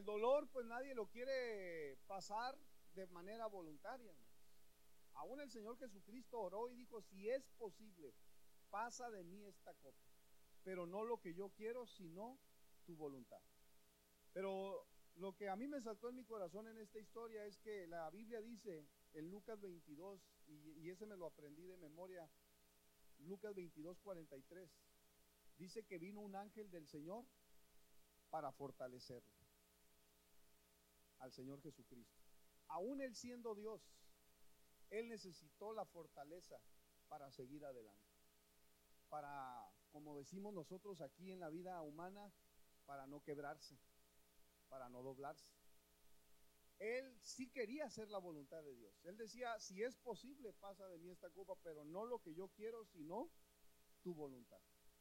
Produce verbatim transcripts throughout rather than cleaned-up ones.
dolor pues nadie lo quiere pasar de manera voluntaria. Aún el Señor Jesucristo oró y dijo: si es posible, pasa de mí esta copa, pero no lo que yo quiero, sino tu voluntad. Pero lo que a mí me saltó en mi corazón en esta historia es que la Biblia dice en Lucas veintidós, y, y ese me lo aprendí de memoria, Lucas veintidós, cuarenta y tres, dice que vino un ángel del Señor para fortalecerlo al Señor Jesucristo. Aún él siendo Dios, él necesitó la fortaleza para seguir adelante, para, como decimos nosotros aquí en la vida humana, para no quebrarse, para no doblarse. Él sí quería hacer la voluntad de Dios. Él decía: si es posible, pasa de mí esta copa, pero no lo que yo quiero, sino tu voluntad.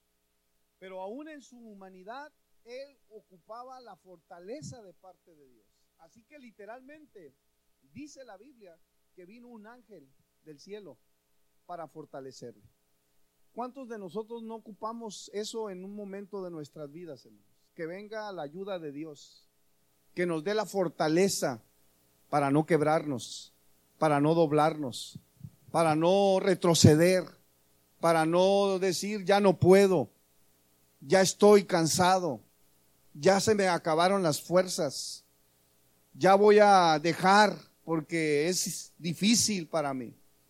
Pero aún en su humanidad, él ocupaba la fortaleza de parte de Dios. Así que literalmente dice la Biblia que vino un ángel del cielo para fortalecerle. ¿Cuántos de nosotros no ocupamos eso en un momento de nuestras vidas, hermanos? Que venga la ayuda de Dios, que nos dé la fortaleza para no quebrarnos, para no doblarnos, para no retroceder, para no decir: ya no puedo, ya estoy cansado, ya se me acabaron las fuerzas, ya voy a dejar porque es difícil para mí.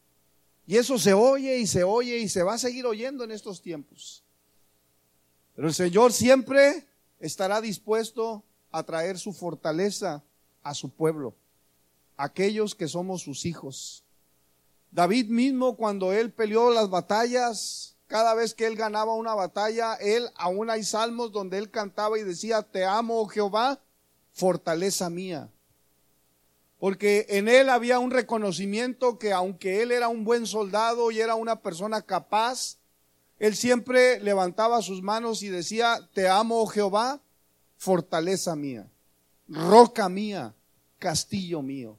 Y eso se oye y se oye y se va a seguir oyendo en estos tiempos. Pero el Señor siempre estará dispuesto a traer su fortaleza a su pueblo, aquellos que somos sus hijos. David mismo, cuando él peleó las batallas, cada vez que él ganaba una batalla, él, aún hay salmos donde él cantaba y decía: te amo, oh Jehová, fortaleza mía. Porque en él había un reconocimiento que aunque él era un buen soldado y era una persona capaz, él siempre levantaba sus manos y decía: te amo, oh Jehová, fortaleza mía, roca mía, castillo mío.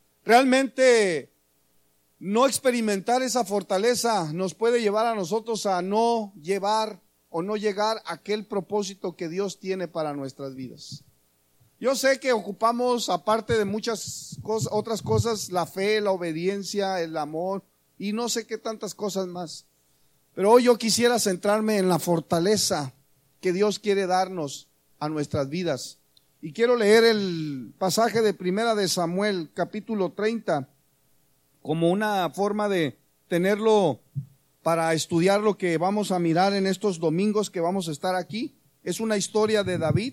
Realmente no experimentar esa fortaleza nos puede llevar a nosotros a no llevar o no llegar a aquel propósito que Dios tiene para nuestras vidas. Yo sé que ocupamos, aparte de muchas cosas, otras cosas, la fe, la obediencia, el amor y no sé qué tantas cosas más. Pero hoy yo quisiera centrarme en la fortaleza que Dios quiere darnos a nuestras vidas. Y quiero leer el pasaje de Primera de Samuel, capítulo treinta, como una forma de tenerlo para estudiar lo que vamos a mirar en estos domingos que vamos a estar aquí. Es una historia de David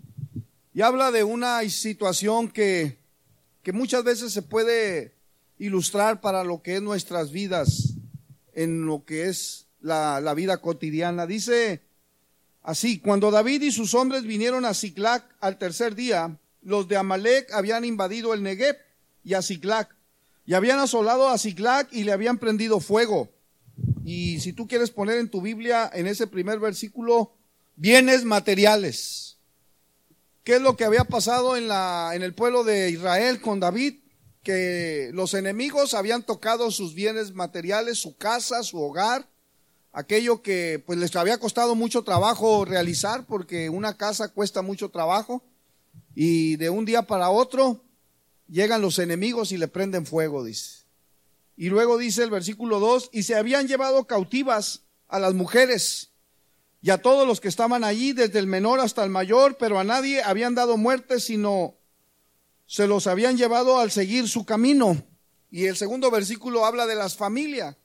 y habla de una situación que, que muchas veces se puede ilustrar para lo que es nuestras vidas, en lo que es la, la vida cotidiana. Dice así: cuando David y sus hombres vinieron a Siclag al tercer día, los de Amalec habían invadido el Negueb y a Siclag, y habían asolado a Siclag y le habían prendido fuego. Y si tú quieres poner en tu Biblia, en ese primer versículo, bienes materiales. ¿Qué es lo que había pasado en la, en el pueblo de Israel con David? Que los enemigos habían tocado sus bienes materiales, su casa, su hogar, aquello que pues les había costado mucho trabajo realizar, porque una casa cuesta mucho trabajo, y de un día para otro llegan los enemigos y le prenden fuego, dice. Y luego dice el versículo dos: y se habían llevado cautivas a las mujeres y a todos los que estaban allí, desde el menor hasta el mayor, pero a nadie habían dado muerte, sino se los habían llevado al seguir su camino. Y el segundo versículo habla de las familias.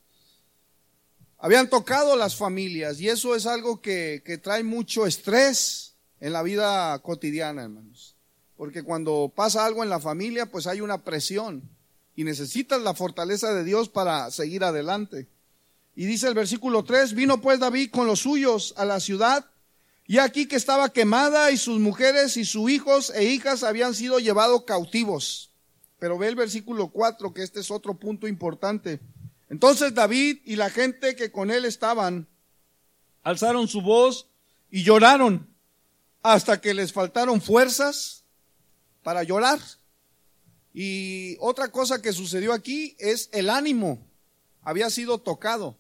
Habían tocado las familias, y eso es algo que, que trae mucho estrés en la vida cotidiana, hermanos. Porque cuando pasa algo en la familia, pues hay una presión y necesitas la fortaleza de Dios para seguir adelante. Y dice el versículo tres: vino pues David con los suyos a la ciudad, y aquí que estaba quemada, y sus mujeres y sus hijos e hijas habían sido llevados cautivos. Pero ve el versículo cuatro, que este es otro punto importante. Entonces David y la gente que con él estaban alzaron su voz y lloraron hasta que les faltaron fuerzas para llorar. Y otra cosa que sucedió aquí es el ánimo había sido tocado.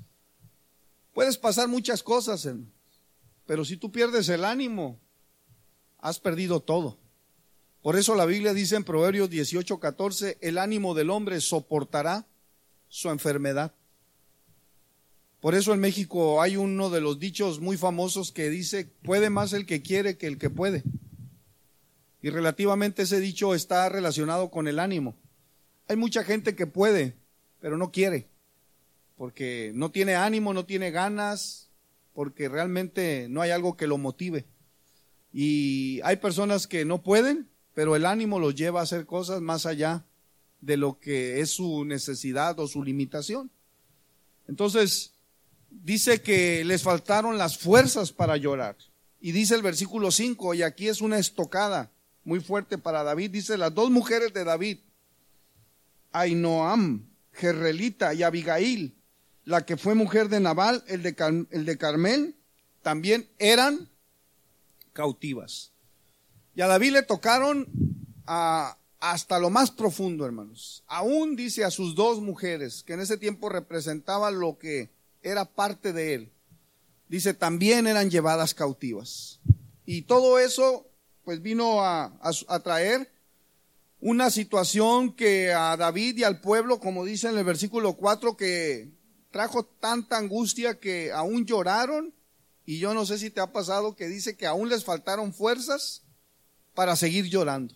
Puedes pasar muchas cosas, hermano, pero si tú pierdes el ánimo, has perdido todo. Por eso la Biblia dice en Proverbios dieciocho catorce, el ánimo del hombre soportará su enfermedad. Por eso en México hay uno de los dichos muy famosos que dice, puede más el que quiere que el que puede. Y relativamente ese dicho está relacionado con el ánimo. Hay mucha gente que puede, pero no quiere, porque no tiene ánimo, no tiene ganas, porque realmente no hay algo que lo motive. Y hay personas que no pueden, pero el ánimo los lleva a hacer cosas más allá de lo que es su necesidad o su limitación. Entonces, dice que les faltaron las fuerzas para llorar. Y dice el versículo cinco, y aquí es una estocada muy fuerte para David, dice, las dos mujeres de David, Ahinoam, Jerrelita y Abigail, la que fue mujer de Nabal, el de, Car- el de Carmel, también eran cautivas. Y a David le tocaron a, hasta lo más profundo, hermanos. Aún dice a sus dos mujeres, que en ese tiempo representaban lo que era parte de él. Dice, también eran llevadas cautivas. Y todo eso, pues vino a, a, a traer una situación que a David y al pueblo, como dice en el versículo cuatro, que trajo tanta angustia que aún lloraron. Y yo no sé si te ha pasado que dice que aún les faltaron fuerzas para seguir llorando.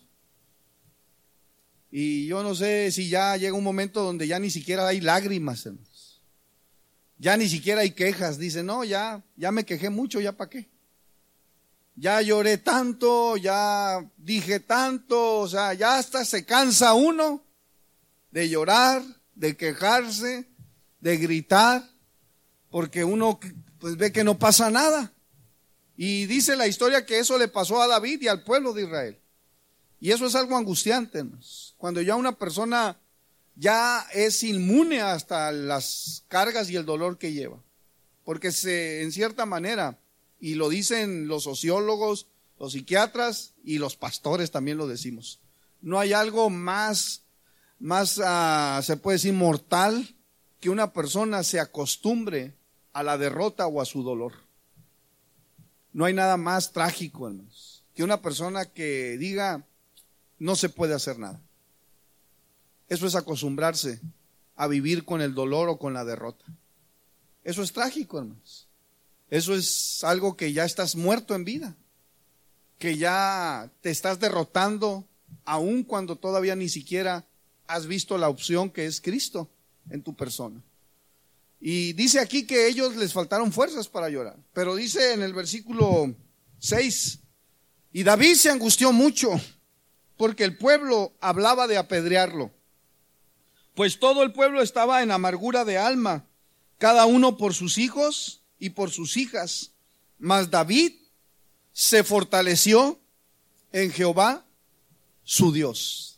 Y yo no sé si ya llega un momento donde ya ni siquiera hay lágrimas, hermanos. Ya ni siquiera hay quejas. Dice, no, ya, ya me quejé mucho, ¿ya para qué? Ya lloré tanto, ya dije tanto, o sea, ya hasta se cansa uno de llorar, de quejarse, de gritar, porque uno pues ve que no pasa nada. Y dice la historia que eso le pasó a David y al pueblo de Israel. Y eso es algo angustiante, hermanos. Cuando ya una persona ya es inmune hasta las cargas y el dolor que lleva. Porque se, en cierta manera, y lo dicen los sociólogos, los psiquiatras y los pastores también lo decimos, no hay algo más, más uh, se puede decir mortal, que una persona se acostumbre a la derrota o a su dolor. No hay nada más trágico, hermanos, que una persona que diga no se puede hacer nada. Eso es acostumbrarse a vivir con el dolor o con la derrota. Eso es trágico, hermanos. Eso es algo que ya estás muerto en vida, que ya te estás derrotando aun cuando todavía ni siquiera has visto la opción que es Cristo en tu persona. Y dice aquí que a ellos les faltaron fuerzas para llorar, pero dice en el versículo seis, y David se angustió mucho porque el pueblo hablaba de apedrearlo, pues todo el pueblo estaba en amargura de alma, cada uno por sus hijos y por sus hijas. Mas David se fortaleció en Jehová, su Dios.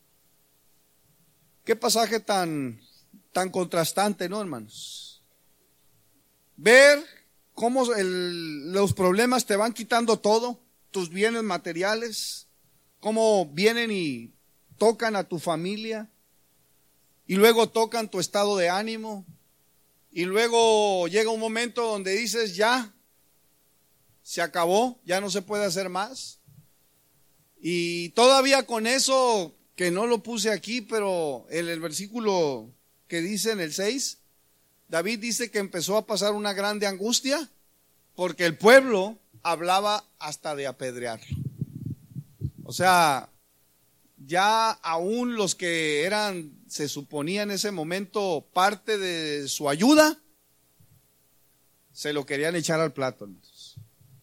Qué pasaje tan, tan contrastante, ¿no, hermanos? Ver cómo el, los problemas te van quitando todo, tus bienes materiales, cómo vienen y tocan a tu familia, y luego tocan tu estado de ánimo, y luego llega un momento donde dices, ya, se acabó, ya no se puede hacer más. Y todavía con eso, que no lo puse aquí, pero en el versículo que dice en el seis, David dice que empezó a pasar una grande angustia, porque el pueblo hablaba hasta de apedrearlo. O sea, ya aún los que eran, se suponía en ese momento, parte de su ayuda, se lo querían echar al plato, hermanos.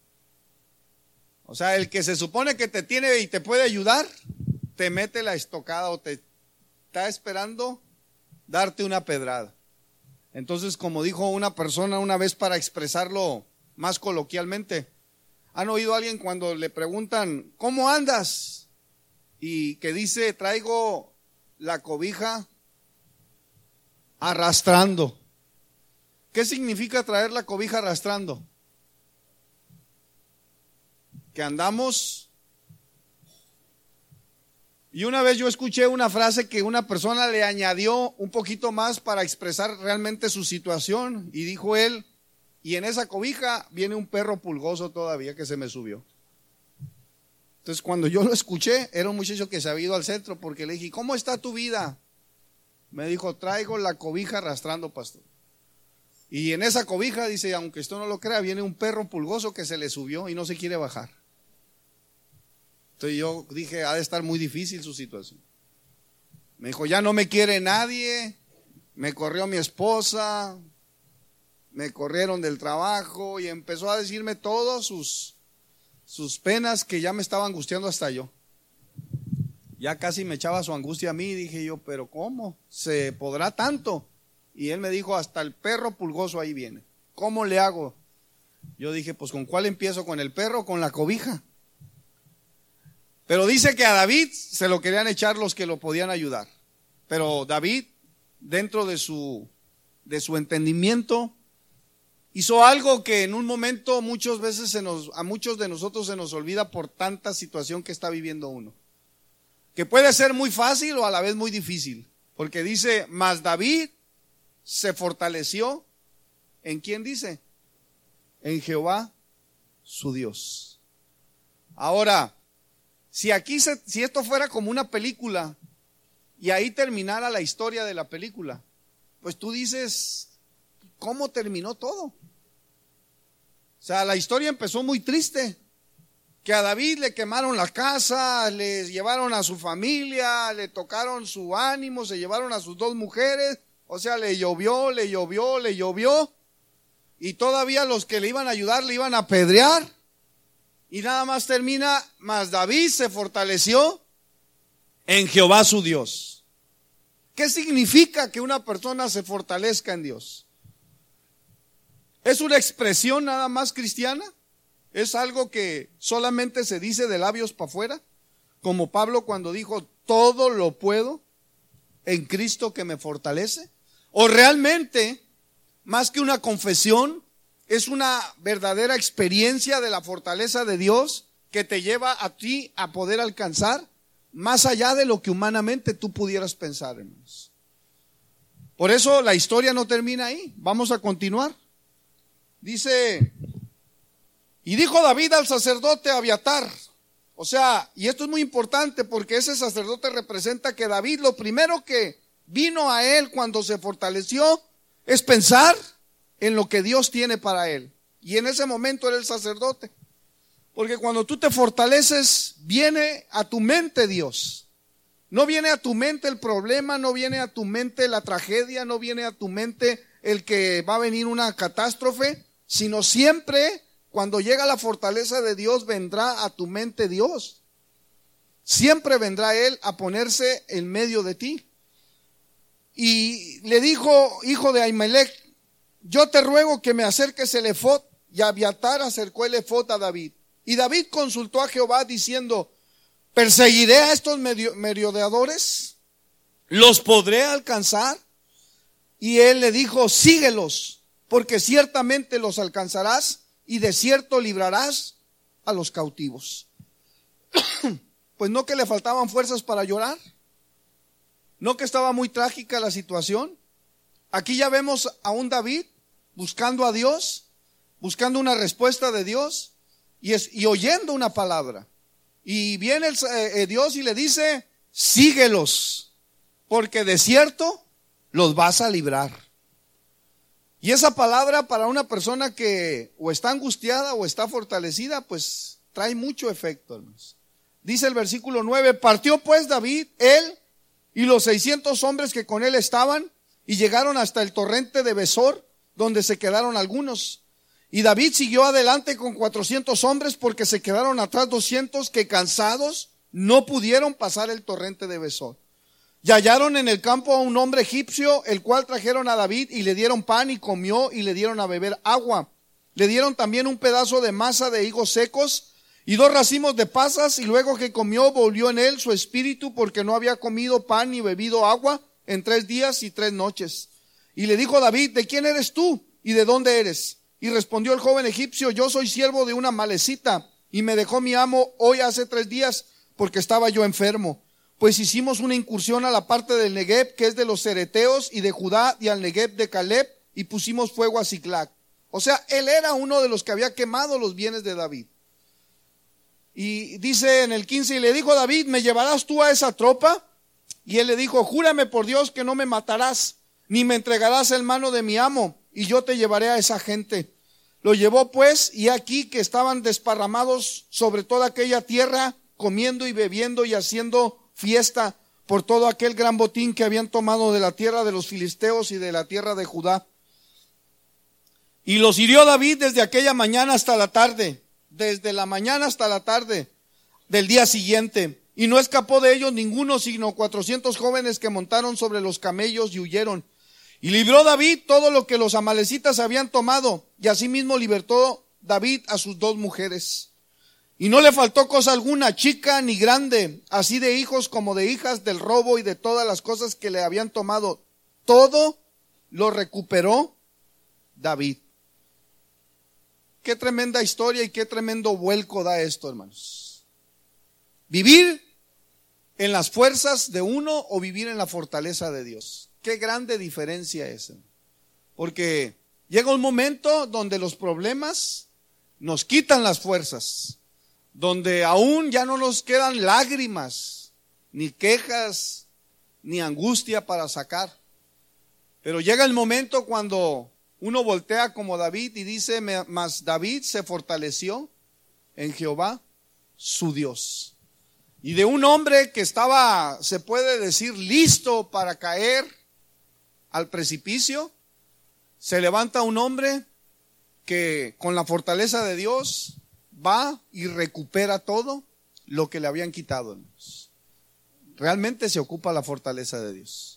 O sea, el que se supone que te tiene y te puede ayudar, te mete la estocada o te está esperando darte una pedrada. Entonces, como dijo una persona una vez para expresarlo más coloquialmente, ¿han oído a alguien cuando le preguntan, ¿cómo andas? Y que dice, traigo la cobija arrastrando. ¿Qué significa traer la cobija arrastrando? Que andamos. Y una vez yo escuché una frase que una persona le añadió un poquito más para expresar realmente su situación, y dijo él, y en esa cobija viene un perro pulgoso todavía que se me subió. Entonces cuando yo lo escuché, era un muchacho que se había ido al centro, porque le dije, ¿cómo está tu vida? Me dijo, traigo la cobija arrastrando, pastor. Y en esa cobija, dice, aunque usted no lo crea, viene un perro pulgoso que se le subió y no se quiere bajar. Entonces yo dije, ha de estar muy difícil su situación. Me dijo, ya no me quiere nadie, me corrió mi esposa, me corrieron del trabajo, y empezó a decirme todas sus, sus penas, que ya me estaba angustiando hasta yo. Ya casi me echaba su angustia a mí, dije yo, pero ¿cómo? ¿Se podrá tanto? Y él me dijo, hasta el perro pulgoso ahí viene. ¿Cómo le hago? Yo dije, pues ¿con cuál empiezo? ¿Con el perro o con la cobija? Pero dice que a David se lo querían echar los que lo podían ayudar. Pero David, dentro de su, de su entendimiento, hizo algo que en un momento muchas veces se nos, a muchos de nosotros se nos olvida por tanta situación que está viviendo uno. Que puede ser muy fácil o a la vez muy difícil. Porque dice, mas David se fortaleció. ¿En quién dice? En Jehová, su Dios. Ahora, si aquí se, si esto fuera como una película y ahí terminara la historia de la película, pues tú dices, ¿cómo terminó todo? O sea, la historia empezó muy triste. Que a David le quemaron la casa, le llevaron a su familia, le tocaron su ánimo, se llevaron a sus dos mujeres, o sea, le llovió, le llovió, le llovió, y todavía los que le iban a ayudar le iban a apedrear, y nada más termina, mas David se fortaleció en Jehová su Dios. ¿Qué significa que una persona se fortalezca en Dios? ¿Es una expresión nada más cristiana? ¿Es algo que solamente se dice de labios para afuera? Como Pablo cuando dijo, todo lo puedo en Cristo que me fortalece. ¿O realmente, más que una confesión, es una verdadera experiencia de la fortaleza de Dios que te lleva a ti a poder alcanzar más allá de lo que humanamente tú pudieras pensar, hermanos? Por eso la historia no termina ahí. Vamos a continuar. Dice... Y dijo David al sacerdote Abiatar, o sea, y esto es muy importante porque ese sacerdote representa que David lo primero que vino a él cuando se fortaleció es pensar en lo que Dios tiene para él. Y en ese momento era el sacerdote. Porque cuando tú te fortaleces, viene a tu mente Dios. No viene a tu mente el problema, no viene a tu mente la tragedia, no viene a tu mente el que va a venir una catástrofe, sino siempre... Cuando llega la fortaleza de Dios, vendrá a tu mente Dios. Siempre vendrá Él a ponerse en medio de ti. Y le dijo, hijo de Ahimelech, yo te ruego que me acerques el efod. Y Abiatar acercó el efod a David. Y David consultó a Jehová diciendo, ¿perseguiré a estos merodeadores? ¿Los podré alcanzar? Y él le dijo, síguelos, porque ciertamente los alcanzarás. Y de cierto librarás a los cautivos. Pues no que le faltaban fuerzas para llorar, no que estaba muy trágica la situación. Aquí ya vemos a un David buscando a Dios, buscando una respuesta de Dios y, es, y oyendo una palabra. Y viene el, eh, Dios y le dice, síguelos, porque de cierto los vas a librar. Y esa palabra para una persona que o está angustiada o está fortalecida, pues trae mucho efecto, hermanos. Dice el versículo nueve, partió pues David, él y los seiscientos hombres que con él estaban, y llegaron hasta el torrente de Besor, donde se quedaron algunos. Y David siguió adelante con cuatrocientos hombres, porque se quedaron atrás doscientos que cansados no pudieron pasar el torrente de Besor. Y hallaron en el campo a un hombre egipcio, el cual trajeron a David y le dieron pan y comió y le dieron a beber agua. Le dieron también un pedazo de masa de higos secos y dos racimos de pasas, y luego que comió volvió en él su espíritu, porque no había comido pan ni bebido agua en tres días y tres noches. Y le dijo David, ¿de quién eres tú y de dónde eres? Y respondió el joven egipcio, yo soy siervo de una malecita, y me dejó mi amo hoy hace tres días, porque estaba yo enfermo. Pues hicimos una incursión a la parte del Negev, que es de los cereteos, y de Judá, y al Negev de Caleb, y pusimos fuego a Siclac. O sea, él era uno de los que había quemado los bienes de David. Y dice en el quince, y le dijo David, ¿me llevarás tú a esa tropa? Y él le dijo, júrame por Dios que no me matarás, ni me entregarás en mano de mi amo, y yo te llevaré a esa gente. Lo llevó pues, y aquí que estaban desparramados sobre toda aquella tierra, comiendo y bebiendo y haciendo fiesta por todo aquel gran botín que habían tomado de la tierra de los filisteos y de la tierra de Judá. Y los hirió David desde aquella mañana hasta la tarde, desde la mañana hasta la tarde del día siguiente. Y no escapó de ellos ninguno, sino cuatrocientos jóvenes que montaron sobre los camellos y huyeron. Y libró David todo lo que los amalecitas habían tomado, y asimismo libertó David a sus dos mujeres. Y no le faltó cosa alguna, chica ni grande, así de hijos como de hijas, del robo y de todas las cosas que le habían tomado. Todo lo recuperó David. Qué tremenda historia y qué tremendo vuelco da esto, hermanos. Vivir en las fuerzas de uno o vivir en la fortaleza de Dios. Qué grande diferencia es. Porque llega un momento donde los problemas nos quitan las fuerzas, donde aún ya no nos quedan lágrimas, ni quejas, ni angustia para sacar. Pero llega el momento cuando uno voltea como David y dice, mas David se fortaleció en Jehová, su Dios. Y de un hombre que estaba, se puede decir, listo para caer al precipicio, se levanta un hombre que con la fortaleza de Dios va y recupera todo lo que le habían quitado. Realmente se ocupa la fortaleza de Dios.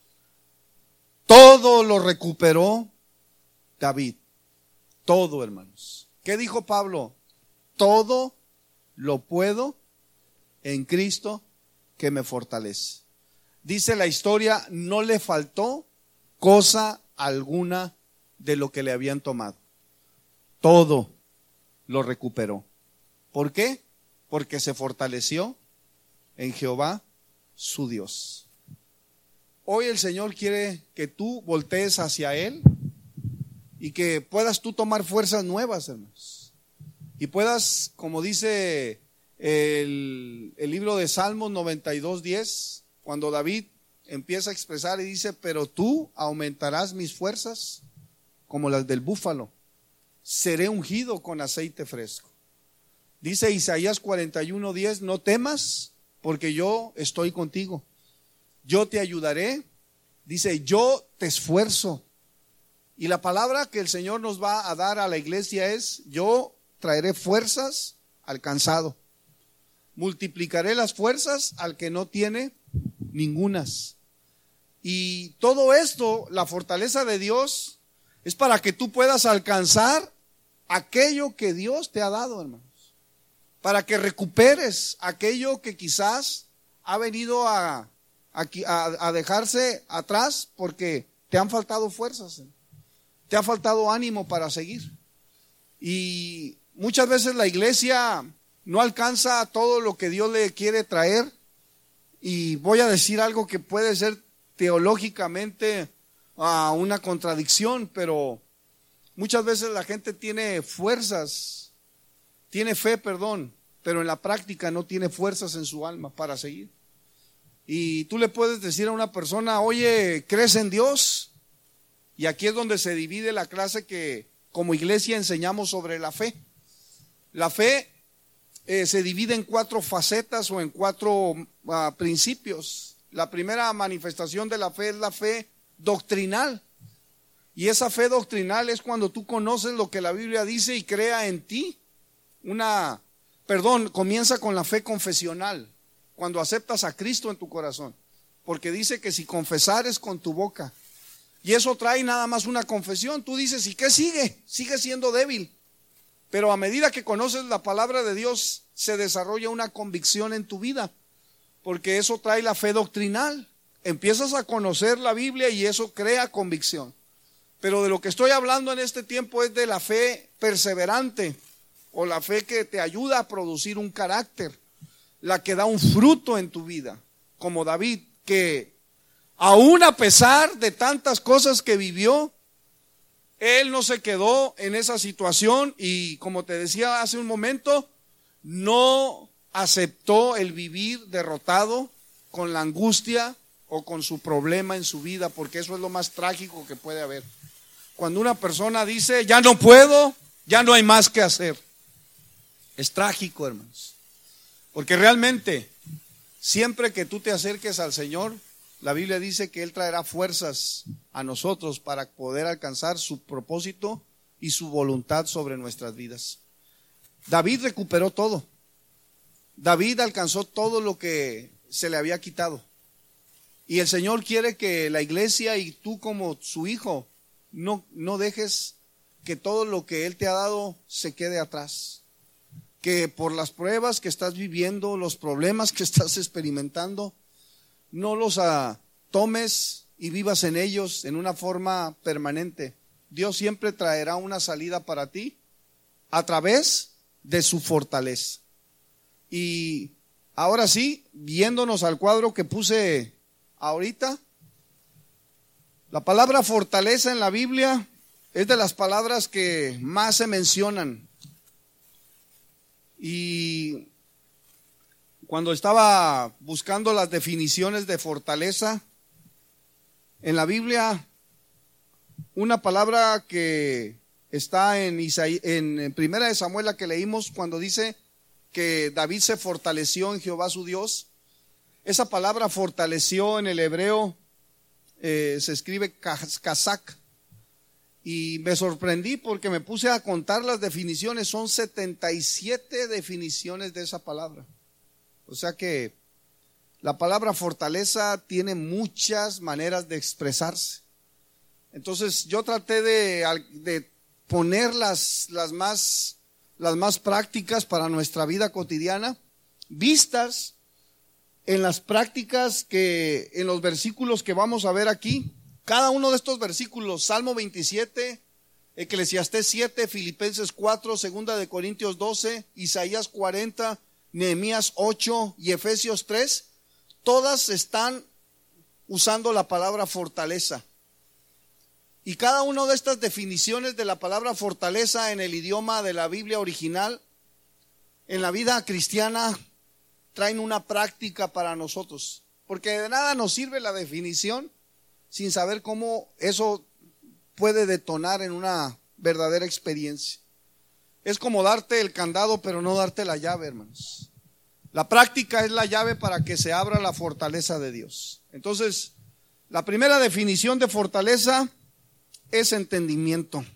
Todo lo recuperó David. Todo, hermanos. ¿Qué dijo Pablo? Todo lo puedo en Cristo que me fortalece. Dice la historia, no le faltó cosa alguna de lo que le habían tomado. Todo lo recuperó. ¿Por qué? Porque se fortaleció en Jehová, su Dios. Hoy el Señor quiere que tú voltees hacia Él y que puedas tú tomar fuerzas nuevas, hermanos. Y puedas, como dice el, el libro de Salmos noventa y dos, diez, cuando David empieza a expresar y dice, pero tú aumentarás mis fuerzas como las del búfalo, seré ungido con aceite fresco. Dice Isaías cuarenta y uno, diez, no temas porque yo estoy contigo, yo te ayudaré, dice yo te esfuerzo. Y la palabra que el Señor nos va a dar a la iglesia es, yo traeré fuerzas al cansado, multiplicaré las fuerzas al que no tiene ningunas. Y todo esto, la fortaleza de Dios, es para que tú puedas alcanzar aquello que Dios te ha dado, hermanos. Para que recuperes aquello que quizás ha venido a, a, a dejarse atrás porque te han faltado fuerzas, te ha faltado ánimo para seguir. Y muchas veces la iglesia no alcanza todo lo que Dios le quiere traer. Y voy a decir algo que puede ser teológicamente uh, una contradicción, pero muchas veces la gente tiene fuerzas, tiene fe, perdón, pero en la práctica no tiene fuerzas en su alma para seguir. Y tú le puedes decir a una persona, oye, ¿crees en Dios? Y aquí es donde se divide la clase que como iglesia enseñamos sobre la fe. La fe eh, se divide en cuatro facetas o en cuatro uh, principios. La primera manifestación de la fe es la fe doctrinal. Y esa fe doctrinal es cuando tú conoces lo que la Biblia dice y crea en ti. Una, perdón, comienza con la fe confesional, cuando aceptas a Cristo en tu corazón. Porque dice que si confesares con tu boca, y eso trae nada más una confesión, tú dices, ¿y qué sigue? Sigue siendo débil. Pero a medida que conoces la palabra de Dios, se desarrolla una convicción en tu vida, porque eso trae la fe doctrinal. Empiezas a conocer la Biblia y eso crea convicción. Pero de lo que estoy hablando en este tiempo es de la fe perseverante, o la fe que te ayuda a producir un carácter, la que da un fruto en tu vida, como David, que aún a pesar de tantas cosas que vivió, él no se quedó en esa situación y, como te decía hace un momento, no aceptó el vivir derrotado con la angustia o con su problema en su vida, porque eso es lo más trágico que puede haber. Cuando una persona dice, ya no puedo, ya no hay más que hacer. Es trágico, hermanos. Porque realmente, siempre que tú te acerques al Señor, la Biblia dice que Él traerá fuerzas a nosotros para poder alcanzar su propósito y su voluntad sobre nuestras vidas. David recuperó todo. David alcanzó todo lo que se le había quitado. Y el Señor quiere que la iglesia y tú como su hijo no, no dejes que todo lo que Él te ha dado se quede atrás. Que por las pruebas que estás viviendo, los problemas que estás experimentando, no los uh, tomes y vivas en ellos en una forma permanente. Dios siempre traerá una salida para ti a través de su fortaleza. Y ahora sí, viéndonos al cuadro que puse ahorita, la palabra fortaleza en la Biblia es de las palabras que más se mencionan. Y cuando estaba buscando las definiciones de fortaleza en la Biblia, una palabra que está en, Isaí, en, en Primera de Samuel, la que leímos, cuando dice que David se fortaleció en Jehová su Dios, esa palabra fortaleció en el hebreo eh, se escribe kazak. Y me sorprendí porque me puse a contar las definiciones, son setenta y siete definiciones de esa palabra. O sea que la palabra fortaleza tiene muchas maneras de expresarse. Entonces yo traté de, de poner las, las, más, las más prácticas para nuestra vida cotidiana, vistas en las prácticas que, en los versículos que vamos a ver aquí. Cada uno de estos versículos, Salmo veintisiete, Eclesiastés siete, Filipenses cuatro, Segunda de Corintios doce, Isaías cuarenta, Nehemías ocho y Efesios tres, todas están usando la palabra fortaleza. Y cada una de estas definiciones de la palabra fortaleza en el idioma de la Biblia original, en la vida cristiana, traen una práctica para nosotros. Porque de nada nos sirve la definición sin saber cómo eso puede detonar en una verdadera experiencia. Es como darte el candado, pero no darte la llave, hermanos. La práctica es la llave para que se abra la fortaleza de Dios. Entonces, la primera definición de fortaleza es entendimiento.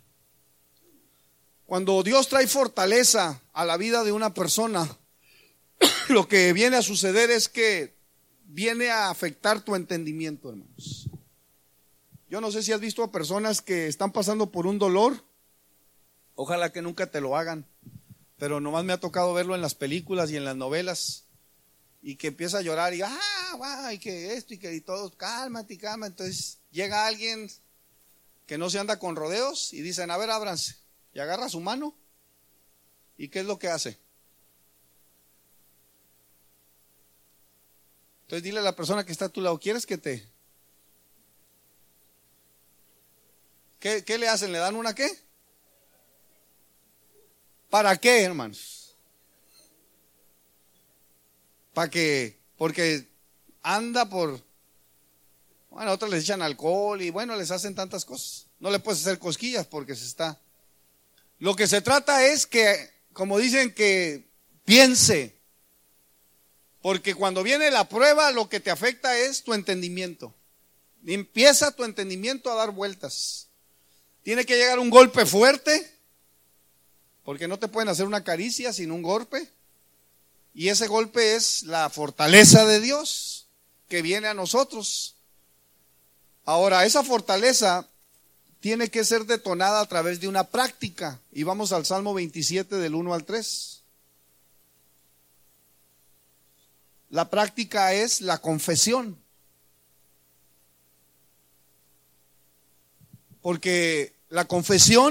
Cuando Dios trae fortaleza a la vida de una persona, lo que viene a suceder es que viene a afectar tu entendimiento, hermanos. Yo no sé si has visto a personas que están pasando por un dolor. Ojalá que nunca te lo hagan, pero nomás me ha tocado verlo en las películas y en las novelas, y que empieza a llorar y ah, ah y que esto y que y todo, cálmate, cálmate. Entonces llega alguien que no se anda con rodeos y dicen, a ver, ábranse, y agarra su mano. ¿Y qué es lo que hace? Entonces dile a la persona que está a tu lado, ¿quieres que te... ¿Qué, qué le hacen? ¿Le dan una qué? ¿Para qué, hermanos? ¿Para qué? Porque anda por... Bueno, a otros les echan alcohol y bueno, les hacen tantas cosas. No le puedes hacer cosquillas porque se está... Lo que se trata es que, como dicen, que piense. Porque cuando viene la prueba, lo que te afecta es tu entendimiento. Y empieza tu entendimiento a dar vueltas. Tiene que llegar un golpe fuerte, porque no te pueden hacer una caricia sin un golpe. Y ese golpe es la fortaleza de Dios que viene a nosotros. Ahora, esa fortaleza tiene que ser detonada a través de una práctica. Y vamos al Salmo veintisiete del uno al tres. La práctica es la confesión. Porque la confesión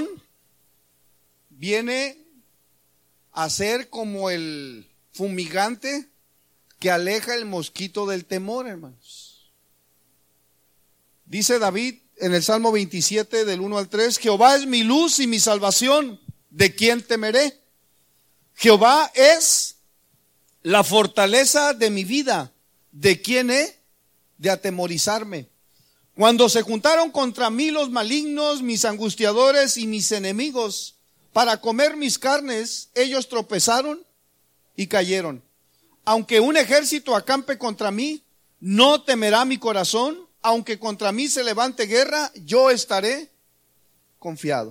viene a ser como el fumigante que aleja el mosquito del temor, hermanos. Dice David en el Salmo veintisiete del uno al tres, Jehová es mi luz y mi salvación, ¿de quién temeré? Jehová es la fortaleza de mi vida. ¿De quién he de atemorizarme? Cuando se juntaron contra mí los malignos, mis angustiadores y mis enemigos, para comer mis carnes, ellos tropezaron y cayeron. Aunque un ejército acampe contra mí, no temerá mi corazón. Aunque contra mí se levante guerra, yo estaré confiado.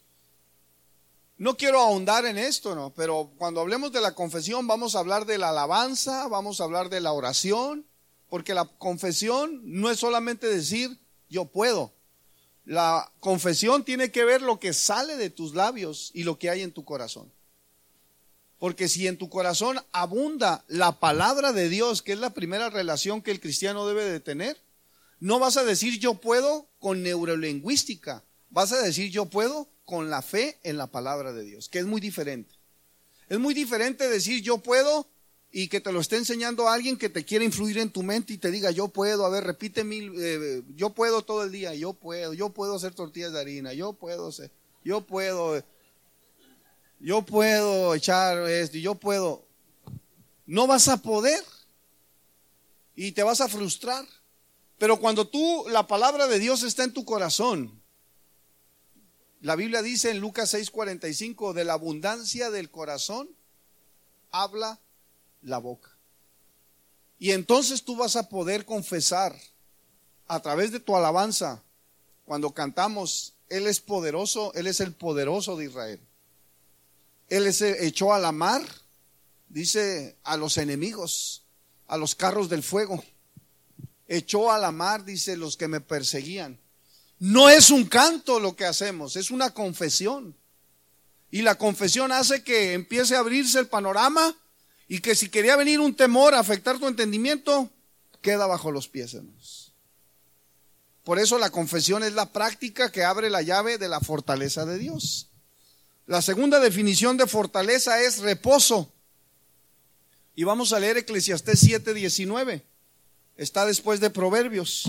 No quiero ahondar en esto, ¿no? Pero cuando hablemos de la confesión, vamos a hablar de la alabanza, vamos a hablar de la oración, porque la confesión no es solamente decir yo puedo. La confesión tiene que ver lo que sale de tus labios y lo que hay en tu corazón. Porque si en tu corazón abunda la palabra de Dios, que es la primera relación que el cristiano debe de tener, no vas a decir yo puedo con neurolingüística, vas a decir yo puedo con la fe en la palabra de Dios, que es muy diferente. Es muy diferente decir yo puedo y que te lo esté enseñando alguien que te quiere influir en tu mente y te diga yo puedo, a ver, repite mil, eh, yo puedo todo el día, yo puedo, yo puedo hacer tortillas de harina, yo puedo hacer, yo puedo, yo puedo echar esto, yo puedo. No vas a poder y te vas a frustrar. Pero cuando tú, la palabra de Dios está en tu corazón, la Biblia dice en Lucas seis cuarenta y cinco, de la abundancia del corazón habla la boca. Y entonces tú vas a poder confesar a través de tu alabanza, cuando cantamos, Él es poderoso, Él es el poderoso de Israel. Él se echó a la mar, dice, a los enemigos, a los carros del fuego. Echó a la mar, dice, los que me perseguían. No es un canto lo que hacemos, es una confesión. Y la confesión hace que empiece a abrirse el panorama y que si quería venir un temor a afectar tu entendimiento, queda bajo los pies, hermanos. Por eso la confesión es la práctica que abre la llave de la fortaleza de Dios. La segunda definición de fortaleza es reposo. Y vamos a leer Eclesiastés siete diecinueve. Está después de Proverbios.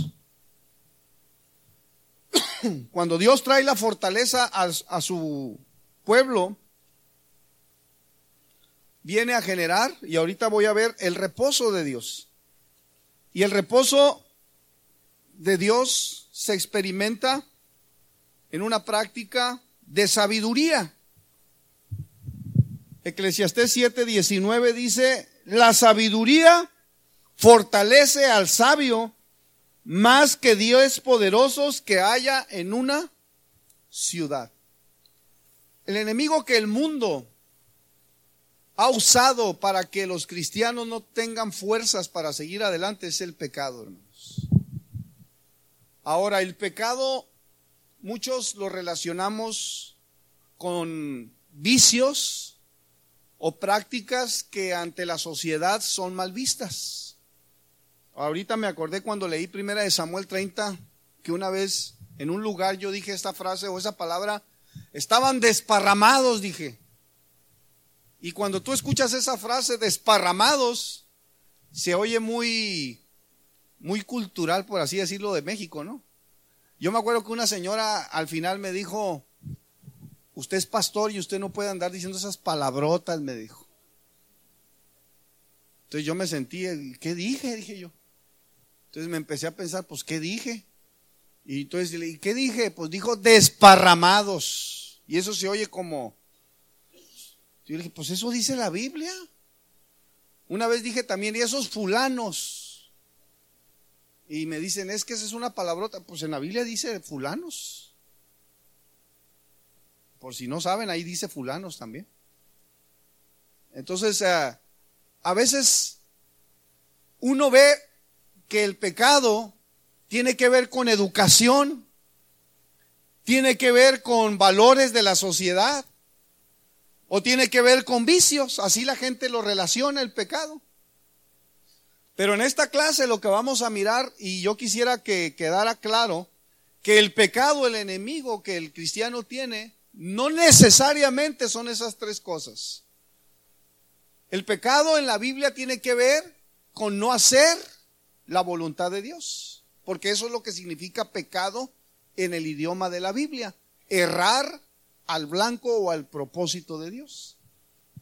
Cuando Dios trae la fortaleza a, a su pueblo, viene a generar, y ahorita voy a ver el reposo de Dios. Y el reposo de Dios se experimenta en una práctica de sabiduría. Eclesiastés siete diecinueve dice, la sabiduría fortalece al sabio más que diez poderosos que haya en una ciudad. El enemigo que el mundo ha usado para que los cristianos no tengan fuerzas para seguir adelante es el pecado, hermanos. Ahora, el pecado, muchos lo relacionamos con vicios o prácticas que ante la sociedad son mal vistas. Ahorita me acordé cuando leí primera de Samuel treinta, que una vez en un lugar yo dije esta frase o esa palabra, estaban desparramados, dije. Y cuando tú escuchas esa frase, desparramados, se oye muy, muy cultural, por así decirlo, de México, ¿no? Yo me acuerdo que una señora al final me dijo, usted es pastor y usted no puede andar diciendo esas palabrotas, me dijo. Entonces yo me sentí, ¿qué dije? Dije yo. Entonces me empecé a pensar, pues, ¿qué dije? Y entonces, ¿y qué dije? Pues dijo desparramados. Y eso se oye como, yo le dije, pues eso dice la Biblia. Una vez dije también, y esos fulanos. Y me dicen, es que esa es una palabrota. Pues en la Biblia dice fulanos. Por si no saben, ahí dice fulanos también. Entonces, uh, a veces uno ve que el pecado tiene que ver con educación, tiene que ver con valores de la sociedad, o tiene que ver con vicios. Así la gente lo relaciona, el pecado. Pero en esta clase lo que vamos a mirar, y yo quisiera que quedara claro, que el pecado, el enemigo que el cristiano tiene, no necesariamente son esas tres cosas. El pecado en la Biblia tiene que ver con no hacer la voluntad de Dios, porque eso es lo que significa pecado en el idioma de la Biblia, errar al blanco o al propósito de Dios.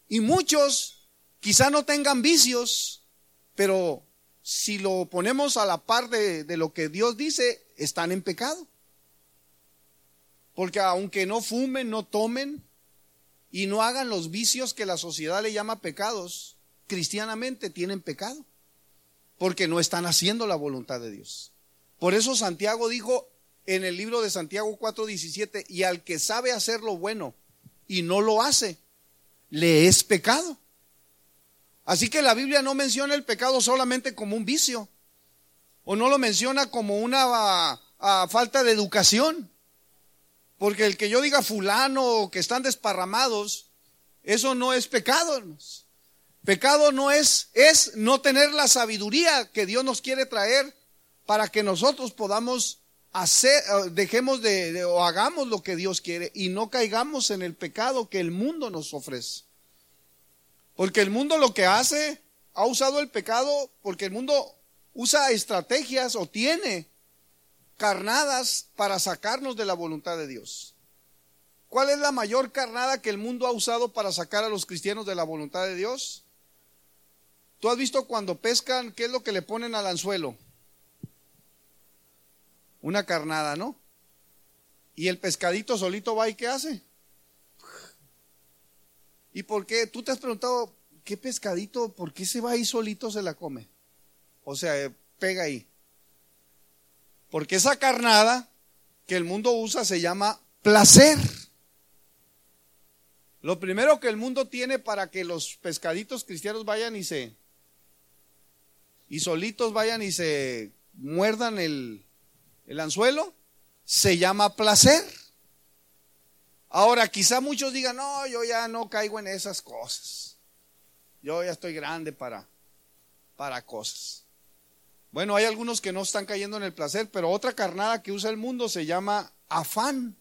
Y muchos quizá no tengan vicios, pero si lo ponemos a la par de, de lo que Dios dice, están en pecado. Porque aunque no fumen, no tomen y no hagan los vicios que la sociedad le llama pecados, cristianamente tienen pecado, porque no están haciendo la voluntad de Dios. Por eso Santiago dijo en el libro de Santiago cuatro diecisiete, y al que sabe hacer lo bueno y no lo hace, le es pecado. Así que la Biblia no menciona el pecado solamente como un vicio, o no lo menciona como una a, a falta de educación, porque el que yo diga fulano que están desparramados, eso no es pecado, hermanos. Pecado no es, es no tener la sabiduría que Dios nos quiere traer para que nosotros podamos hacer, dejemos de, de o hagamos lo que Dios quiere y no caigamos en el pecado que el mundo nos ofrece. Porque el mundo lo que hace, ha usado el pecado, porque el mundo usa estrategias o tiene carnadas para sacarnos de la voluntad de Dios. ¿Cuál es la mayor carnada que el mundo ha usado para sacar a los cristianos de la voluntad de Dios? ¿Tú has visto cuando pescan, qué es lo que le ponen al anzuelo? Una carnada, ¿no? Y el pescadito solito va y ¿qué hace? ¿Y por qué? ¿Tú te has preguntado qué pescadito, por qué se va ahí solito, se la come? O sea, pega ahí. Porque esa carnada que el mundo usa se llama placer. Lo primero que el mundo tiene para que los pescaditos cristianos vayan y se y solitos vayan y se muerdan el, el anzuelo, se llama placer. Ahora, quizá muchos digan, no, yo ya no caigo en esas cosas. Yo ya estoy grande para, para cosas. Bueno, hay algunos que no están cayendo en el placer, pero otra carnada que usa el mundo se llama afán.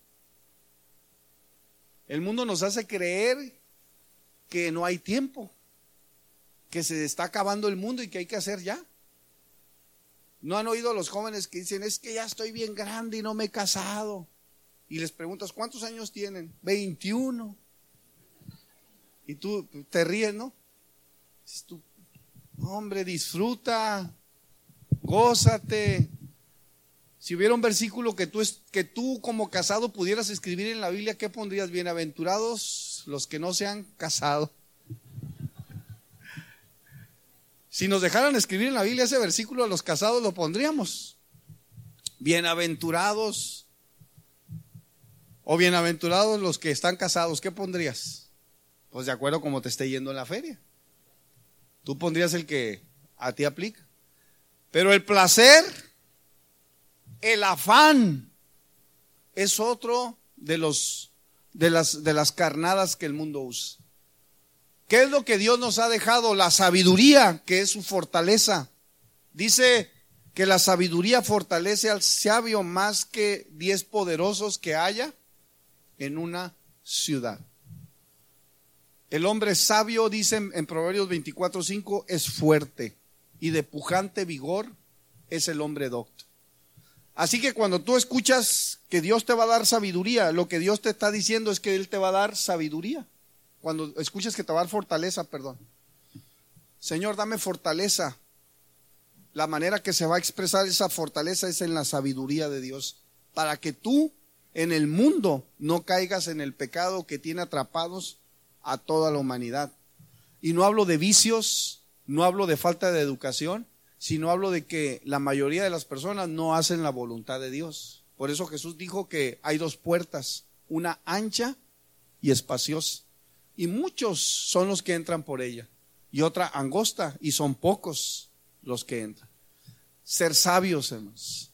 El mundo nos hace creer que no hay tiempo, que se está acabando el mundo y que hay que hacer ya. ¿No han oído a los jóvenes que dicen, es que ya estoy bien grande y no me he casado? Y les preguntas, ¿cuántos años tienen? veintiuno. Y tú te ríes, ¿no? Dices tú, hombre, disfruta, gózate. Si hubiera un versículo que tú, que tú como casado pudieras escribir en la Biblia, ¿qué pondrías? Bienaventurados los que no se han casado. Si nos dejaran escribir en la Biblia ese versículo, a los casados lo pondríamos. Bienaventurados o bienaventurados los que están casados, ¿qué pondrías? Pues de acuerdo como te esté yendo en la feria. Tú pondrías el que a ti aplica. Pero el placer, el afán, es otro de los de las de las carnadas que el mundo usa. ¿Qué es lo que Dios nos ha dejado? La sabiduría, que es su fortaleza. Dice que la sabiduría fortalece al sabio más que diez poderosos que haya en una ciudad. El hombre sabio, dice en Proverbios veinticuatro cinco, es fuerte, y de pujante vigor es el hombre docto. Así que cuando tú escuchas que Dios te va a dar sabiduría, lo que Dios te está diciendo es que Él te va a dar sabiduría. Cuando escuches que te va a dar fortaleza, perdón. Señor, dame fortaleza. La manera que se va a expresar esa fortaleza es en la sabiduría de Dios, para que tú en el mundo no caigas en el pecado que tiene atrapados a toda la humanidad. Y no hablo de vicios, no hablo de falta de educación, sino hablo de que la mayoría de las personas no hacen la voluntad de Dios. Por eso Jesús dijo que hay dos puertas, una ancha y espaciosa, y muchos son los que entran por ella, y otra angosta, y son pocos los que entran. Ser sabios, hermanos.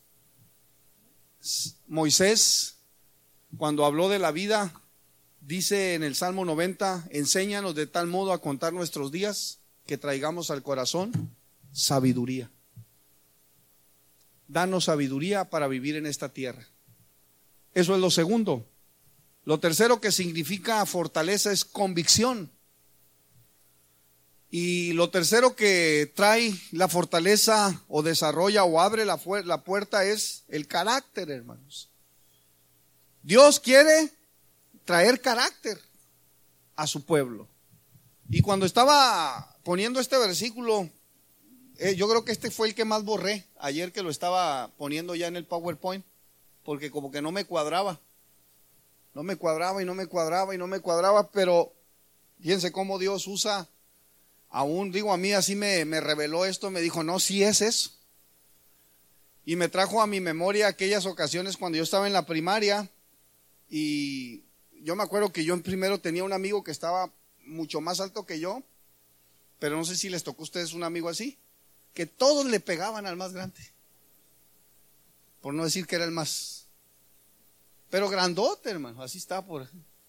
Moisés, cuando habló de la vida, dice en el Salmo noventa, enséñanos de tal modo a contar nuestros días que traigamos al corazón sabiduría. Danos sabiduría para vivir en esta tierra. Eso es lo segundo. Lo tercero que significa fortaleza es convicción. Y lo tercero que trae la fortaleza o desarrolla o abre la, fu- la puerta es el carácter, hermanos. Dios quiere traer carácter a su pueblo. Y cuando estaba poniendo este versículo, eh, yo creo que este fue el que más borré ayer que lo estaba poniendo ya en el PowerPoint, porque como que no me cuadraba. No me cuadraba y no me cuadraba y no me cuadraba, pero fíjense cómo Dios usa, aún digo a mí así me, me reveló esto, me dijo, no, sí es eso. Y me trajo a mi memoria aquellas ocasiones cuando yo estaba en la primaria y yo me acuerdo que yo en primero tenía un amigo que estaba mucho más alto que yo, pero no sé si les tocó a ustedes un amigo así, que todos le pegaban al más grande, por no decir que era el más, pero grandote, hermano, así está por.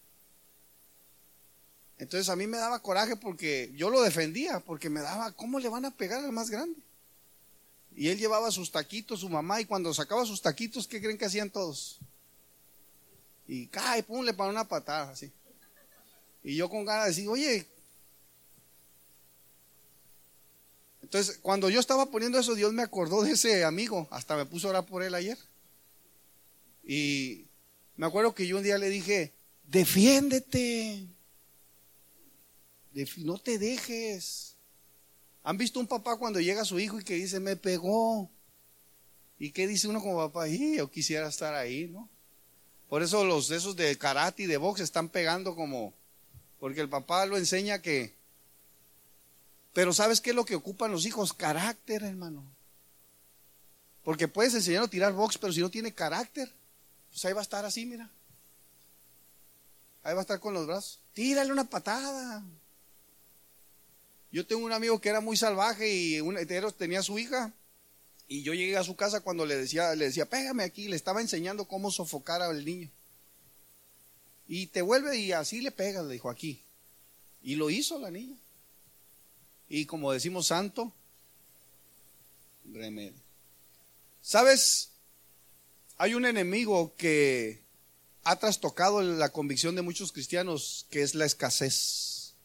Entonces a mí me daba coraje porque yo lo defendía, porque me daba, ¿cómo le van a pegar al más grande? Y él llevaba sus taquitos, su mamá, y cuando sacaba sus taquitos, ¿qué creen que hacían todos? Y cae, pum, le para una patada, así. Y yo con ganas de decir, oye. Entonces, cuando yo estaba poniendo eso, Dios me acordó de ese amigo, hasta me puso a orar por él ayer. Y me acuerdo que yo un día le dije, defiéndete, no te dejes. ¿Han visto un papá cuando llega a su hijo y que dice, me pegó? ¿Y qué dice uno como papá? Y yo quisiera estar ahí, ¿no? Por eso los de esos de karate y de box están pegando como, porque el papá lo enseña que, pero ¿sabes qué es lo que ocupan los hijos? Carácter, hermano. Porque puedes enseñar a tirar box, pero si no tiene carácter, pues ahí va a estar así, mira. Ahí va a estar con los brazos. Tírale una patada. Yo tengo un amigo que era muy salvaje y un hetero tenía a su hija y yo llegué a su casa cuando le decía, le decía, pégame aquí, le estaba enseñando cómo sofocar al niño. Y te vuelve y así le pegas, le dijo aquí. Y lo hizo la niña. Y como decimos, santo remedio. ¿Sabes? Hay un enemigo que ha trastocado la convicción de muchos cristianos, que es la escasez.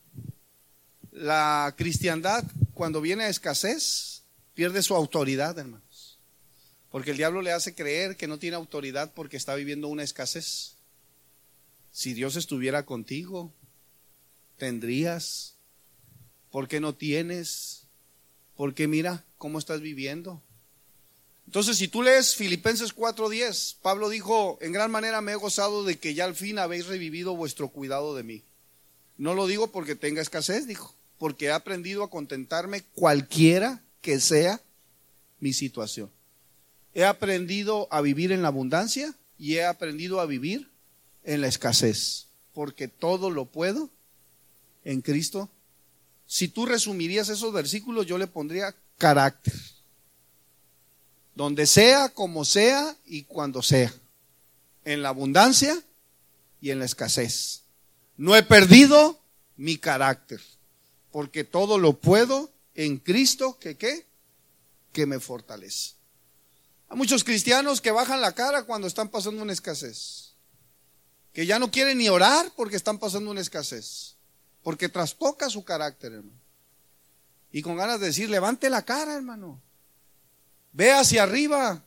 La cristiandad, cuando viene a escasez, pierde su autoridad, hermanos. Porque el diablo le hace creer que no tiene autoridad porque está viviendo una escasez. Si Dios estuviera contigo, tendrías. ¿Por qué no tienes? Porque mira cómo estás viviendo. Entonces, si tú lees Filipenses cuatro diez, Pablo dijo, en gran manera me he gozado de que ya al fin habéis revivido vuestro cuidado de mí. No lo digo porque tenga escasez, dijo, porque he aprendido a contentarme cualquiera que sea mi situación. He aprendido a vivir en la abundancia y he aprendido a vivir en la escasez, porque todo lo puedo en Cristo. Si tú resumirías esos versículos, yo le pondría carácter. Donde sea, como sea y cuando sea. En la abundancia y en la escasez. No he perdido mi carácter, porque todo lo puedo en Cristo que ¿qué? Que me fortalece. Hay muchos cristianos que bajan la cara cuando están pasando una escasez, que ya no quieren ni orar porque están pasando una escasez, porque trastoca su carácter, hermano. Y con ganas de decir, levante la cara, hermano, ve hacia arriba.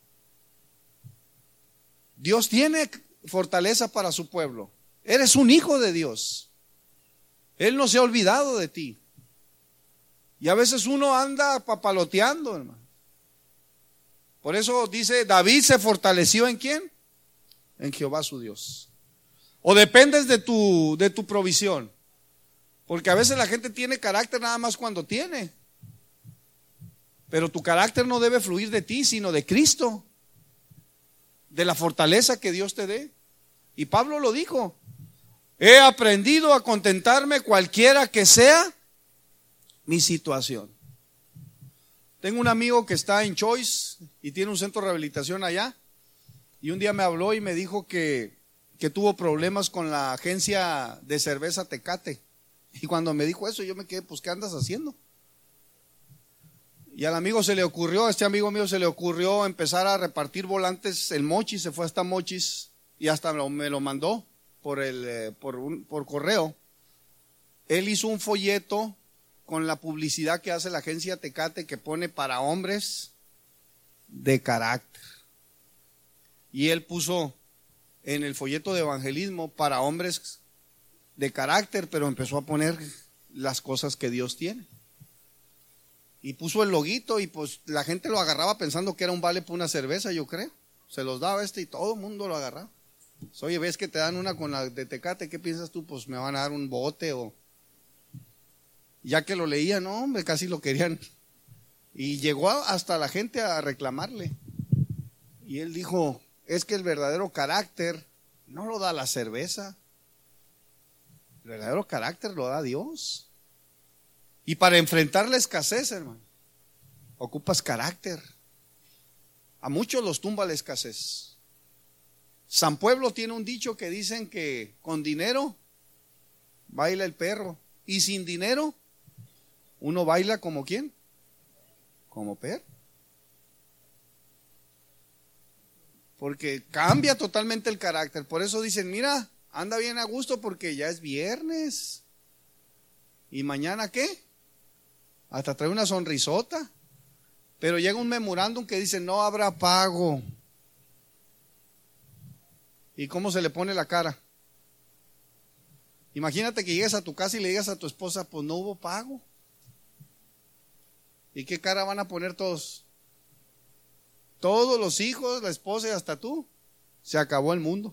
Dios tiene fortaleza para su pueblo. Eres un hijo de Dios. Él no se ha olvidado de ti. Y a veces uno anda papaloteando, hermano. Por eso dice, David se fortaleció ¿en quién? En Jehová su Dios. O dependes de tu, de tu provisión. Porque a veces la gente tiene carácter nada más cuando tiene. Pero tu carácter no debe fluir de ti, sino de Cristo. De la fortaleza que Dios te dé. Y Pablo lo dijo. He aprendido a contentarme cualquiera que sea mi situación. Tengo un amigo que está en Choice y tiene un centro de rehabilitación allá. Y un día me habló y me dijo que, que tuvo problemas con la agencia de cerveza Tecate. Y cuando me dijo eso yo me quedé, pues ¿qué andas haciendo? Y al amigo se le ocurrió, a este amigo mío se le ocurrió empezar a repartir volantes en Mochis, se fue hasta Mochis y hasta me lo mandó por, el, eh, por, un, por correo. Él hizo un folleto con la publicidad que hace la agencia Tecate, que pone para hombres de carácter. Y él puso en el folleto de evangelismo para hombres de carácter, pero empezó a poner las cosas que Dios tiene. Y puso el loguito y pues la gente lo agarraba pensando que era un vale por una cerveza, yo creo. Se los daba este y todo el mundo lo agarraba. Pues, oye, ves que te dan una con la de Tecate, ¿qué piensas tú? Pues me van a dar un bote o... Ya que lo leía, no, hombre, casi lo querían. Y llegó hasta la gente a reclamarle. Y él dijo, es que el verdadero carácter no lo da la cerveza. El verdadero carácter lo da Dios. Y para enfrentar la escasez, hermano, ocupas carácter. A muchos los tumba la escasez. San Pueblo tiene un dicho que dicen que con dinero baila el perro y sin dinero uno baila como ¿quién? Como perro. Porque cambia totalmente el carácter. Por eso dicen, mira, anda bien a gusto porque ya es viernes. ¿Y mañana qué? Hasta trae una sonrisota. Pero llega un memorándum que dice, no habrá pago. ¿Y cómo se le pone la cara? Imagínate que llegues a tu casa y le digas a tu esposa, pues no hubo pago. ¿Y qué cara van a poner todos? Todos los hijos, la esposa y hasta tú. Se acabó el mundo.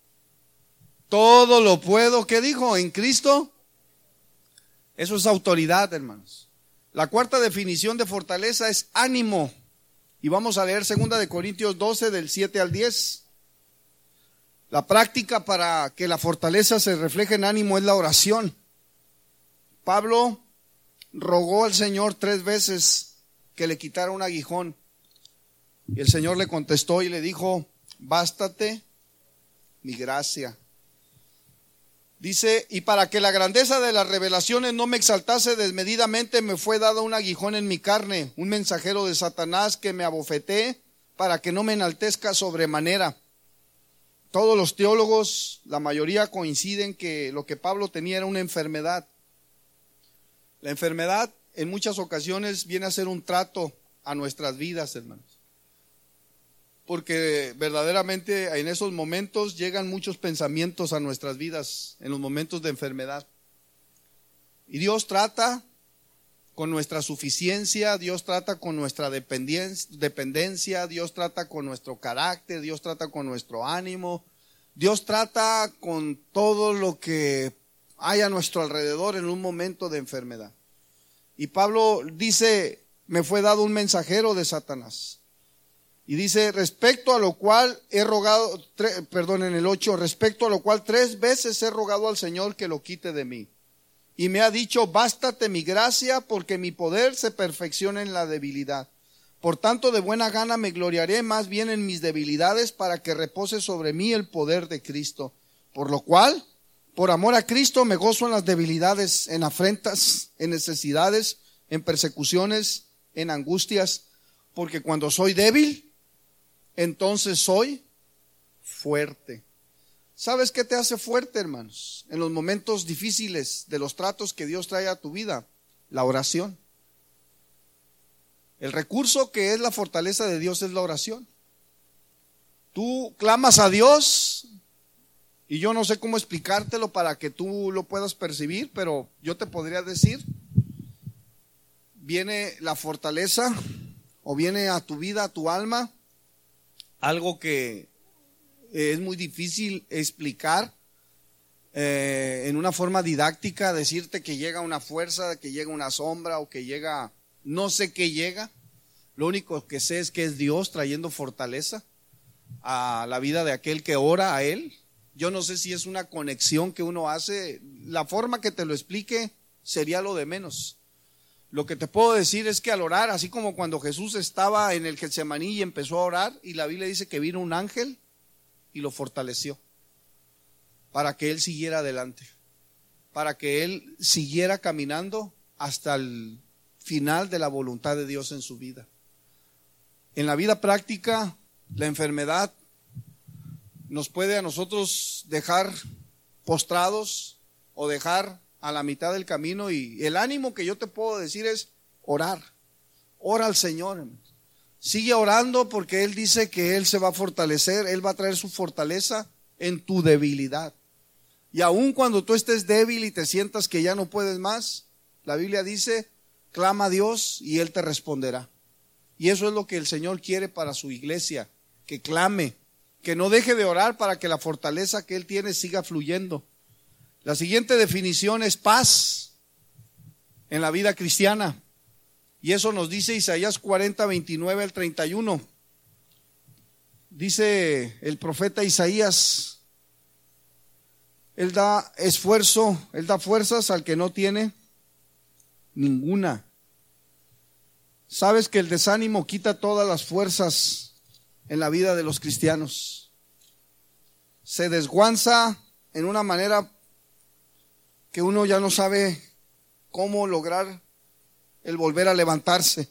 Todo lo puedo, ¿qué dijo? En Cristo. Eso es autoridad, hermanos. La cuarta definición de fortaleza es ánimo. Y vamos a leer segunda de Corintios doce del siete al diez. La práctica para que la fortaleza se refleje en ánimo es la oración. Pablo rogó al Señor tres veces que le quitara un aguijón. Y el Señor le contestó y le dijo, bástate mi gracia. Dice, y para que la grandeza de las revelaciones no me exaltase desmedidamente, me fue dado un aguijón en mi carne, un mensajero de Satanás que me abofeté para que no me enaltezca sobremanera. Todos los teólogos, la mayoría coinciden que lo que Pablo tenía era una enfermedad. La enfermedad en muchas ocasiones viene a ser un trato a nuestras vidas, hermanos. Porque verdaderamente en esos momentos llegan muchos pensamientos a nuestras vidas, en los momentos de enfermedad. Y Dios trata con nuestra suficiencia, Dios trata con nuestra dependencia, Dios trata con nuestro carácter, Dios trata con nuestro ánimo, Dios trata con todo lo que hay a nuestro alrededor en un momento de enfermedad. Y Pablo dice, me fue dado un mensajero de Satanás. Y dice, respecto a lo cual he rogado, tre, perdón, en el ocho, respecto a lo cual tres veces he rogado al Señor que lo quite de mí. Y me ha dicho, bástate mi gracia, porque mi poder se perfecciona en la debilidad. Por tanto, de buena gana me gloriaré más bien en mis debilidades, para que repose sobre mí el poder de Cristo. Por lo cual, por amor a Cristo, me gozo en las debilidades, en afrentas, en necesidades, en persecuciones, en angustias, porque cuando soy débil, entonces soy fuerte. ¿Sabes qué te hace fuerte, hermanos? En los momentos difíciles de los tratos que Dios trae a tu vida, la oración. El recurso que es la fortaleza de Dios es la oración. Tú clamas a Dios y yo no sé cómo explicártelo para que tú lo puedas percibir, pero yo te podría decir, viene la fortaleza o viene a tu vida, a tu alma, algo que es muy difícil explicar eh, en una forma didáctica, decirte que llega una fuerza, que llega una sombra o que llega, no sé qué llega. Lo único que sé es que es Dios trayendo fortaleza a la vida de aquel que ora a Él. Yo no sé si es una conexión que uno hace, la forma que te lo explique sería lo de menos. Lo que te puedo decir es que al orar, así como cuando Jesús estaba en el Getsemaní y empezó a orar, y la Biblia dice que vino un ángel y lo fortaleció para que él siguiera adelante, para que él siguiera caminando hasta el final de la voluntad de Dios en su vida. En la vida práctica, la enfermedad nos puede a nosotros dejar postrados o dejar a la mitad del camino, y el ánimo que yo te puedo decir es orar. Ora al Señor. Sigue orando, porque Él dice que Él se va a fortalecer, Él va a traer su fortaleza en tu debilidad. Y aun cuando tú estés débil y te sientas que ya no puedes más, la Biblia dice, clama a Dios y Él te responderá. Y eso es lo que el Señor quiere para su iglesia, que clame, que no deje de orar para que la fortaleza que Él tiene siga fluyendo. La siguiente definición es paz en la vida cristiana. Y eso nos dice Isaías cuarenta, veintinueve al treinta y uno. Dice el profeta Isaías, Él da esfuerzo, Él da fuerzas al que no tiene ninguna. Sabes que el desánimo quita todas las fuerzas en la vida de los cristianos. Se desguanza en una manera que uno ya no sabe cómo lograr el volver a levantarse.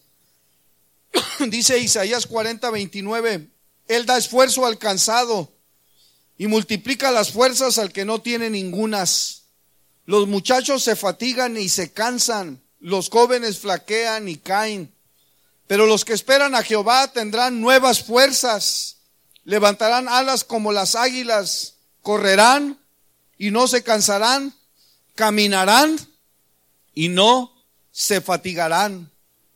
Dice Isaías cuarenta, veintinueve, Él da esfuerzo al cansado y multiplica las fuerzas al que no tiene ningunas. Los muchachos se fatigan y se cansan, los jóvenes flaquean y caen. Pero los que esperan a Jehová tendrán nuevas fuerzas, levantarán alas como las águilas, correrán y no se cansarán, caminarán y no se fatigarán.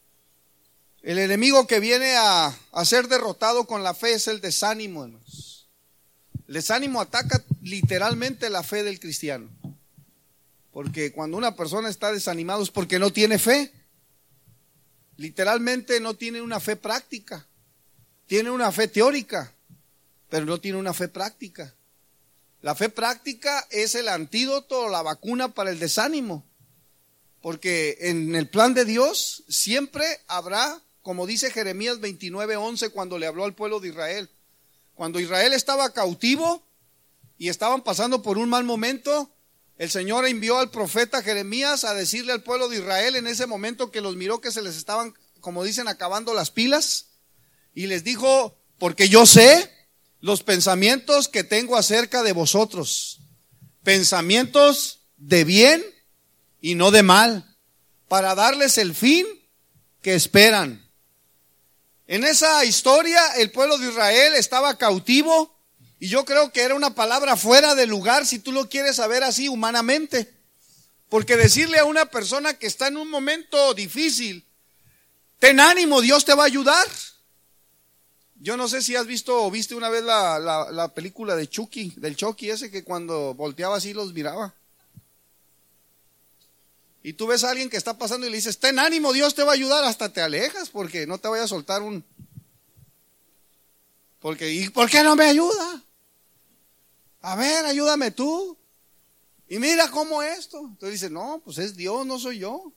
El enemigo que viene a, a ser derrotado con la fe es el desánimo, hermanos. El desánimo ataca literalmente la fe del cristiano. Porque cuando una persona está desanimada es porque no tiene fe. Literalmente no tiene una fe práctica. Tiene una fe teórica, pero no tiene una fe práctica. La fe práctica es el antídoto, la vacuna para el desánimo. Porque en el plan de Dios siempre habrá, como dice Jeremías veintinueve, once, cuando le habló al pueblo de Israel. Cuando Israel estaba cautivo y estaban pasando por un mal momento, el Señor envió al profeta Jeremías a decirle al pueblo de Israel en ese momento que los miró que se les estaban, como dicen, acabando las pilas, y les dijo, porque yo sé los pensamientos que tengo acerca de vosotros, pensamientos de bien y no de mal, para darles el fin que esperan. En esa historia el pueblo de Israel estaba cautivo. Y yo creo que era una palabra fuera de lugar si tú lo quieres saber así humanamente. Porque decirle a una persona que está en un momento difícil, ten ánimo, Dios te va a ayudar. Yo no sé si has visto o viste una vez la, la, la película de Chucky, del Chucky ese que cuando volteaba así los miraba. Y tú ves a alguien que está pasando y le dices, ten ánimo, Dios te va a ayudar, hasta te alejas porque no te vaya a soltar un... Porque, ¿y por qué no me ayuda? A ver, ayúdame tú. Y mira cómo esto. Entonces dice, no, pues es Dios, no soy yo.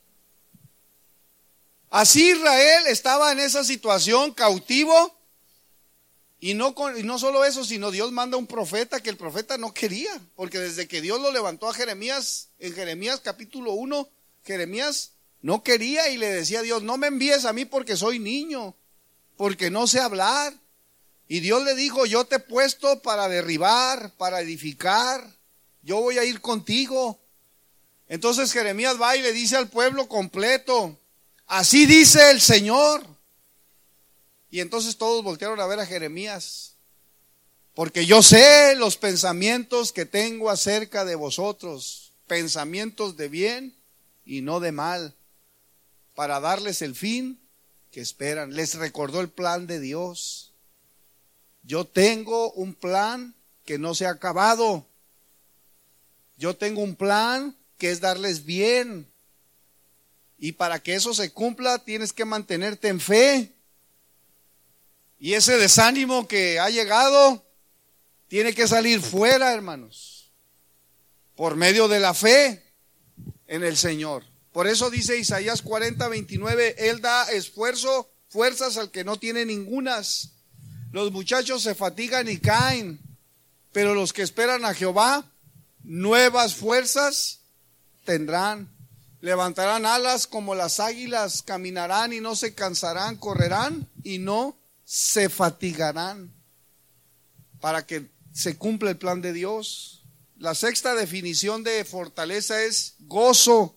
Así Israel estaba en esa situación, cautivo. Y no, con, y no solo eso, sino Dios manda un profeta que el profeta no quería. Porque desde que Dios lo levantó a Jeremías, en Jeremías capítulo uno, Jeremías no quería y le decía a Dios, no me envíes a mí porque soy niño, porque no sé hablar. Y Dios le dijo, yo te he puesto para derribar, para edificar, yo voy a ir contigo. Entonces Jeremías va y le dice al pueblo completo, así dice el Señor. Y entonces todos voltearon a ver a Jeremías, porque yo sé los pensamientos que tengo acerca de vosotros, pensamientos de bien y no de mal, para darles el fin que esperan. Les recordó el plan de Dios. Yo tengo un plan que no se ha acabado. Yo tengo un plan que es darles bien. Y para que eso se cumpla, tienes que mantenerte en fe. Y ese desánimo que ha llegado, tiene que salir fuera, hermanos. Por medio de la fe en el Señor. Por eso dice Isaías cuarenta, veintinueve, Él da esfuerzo, fuerzas al que no tiene ningunas. Los muchachos se fatigan y caen, pero los que esperan a Jehová, nuevas fuerzas tendrán. Levantarán alas como las águilas, caminarán y no se cansarán, correrán y no se fatigarán. Para que se cumpla el plan de Dios. La sexta definición de fortaleza es gozo.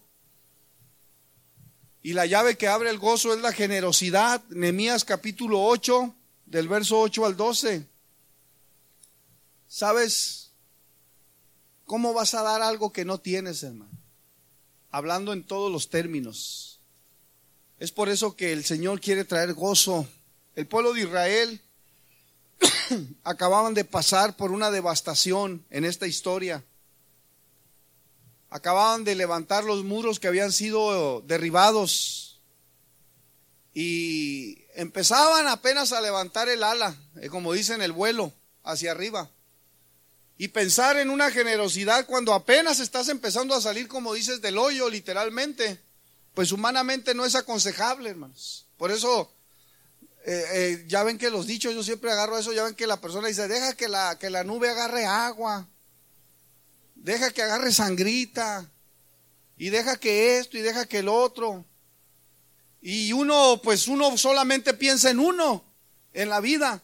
Y la llave que abre el gozo es la generosidad. Nehemías capítulo ocho. Del verso ocho al doce. ¿Sabes? ¿cómo vas a dar algo que no tienes, hermano? Hablando en todos los términos. Es por eso que el Señor quiere traer gozo. El pueblo de Israel acababan de pasar por una devastación en esta historia. Acababan de levantar los muros que habían sido derribados y empezaban apenas a levantar el ala, como dicen, el vuelo hacia arriba. Y pensar en una generosidad cuando apenas estás empezando a salir, como dices, del hoyo, literalmente, pues humanamente no es aconsejable, hermanos. Por eso, eh, eh, ya ven que los dichos, yo siempre agarro eso, ya ven que la persona dice, deja que la, que la nube agarre agua, deja que agarre sangrita, y deja que esto, y deja que el otro. Y uno, pues uno solamente piensa en uno, en la vida.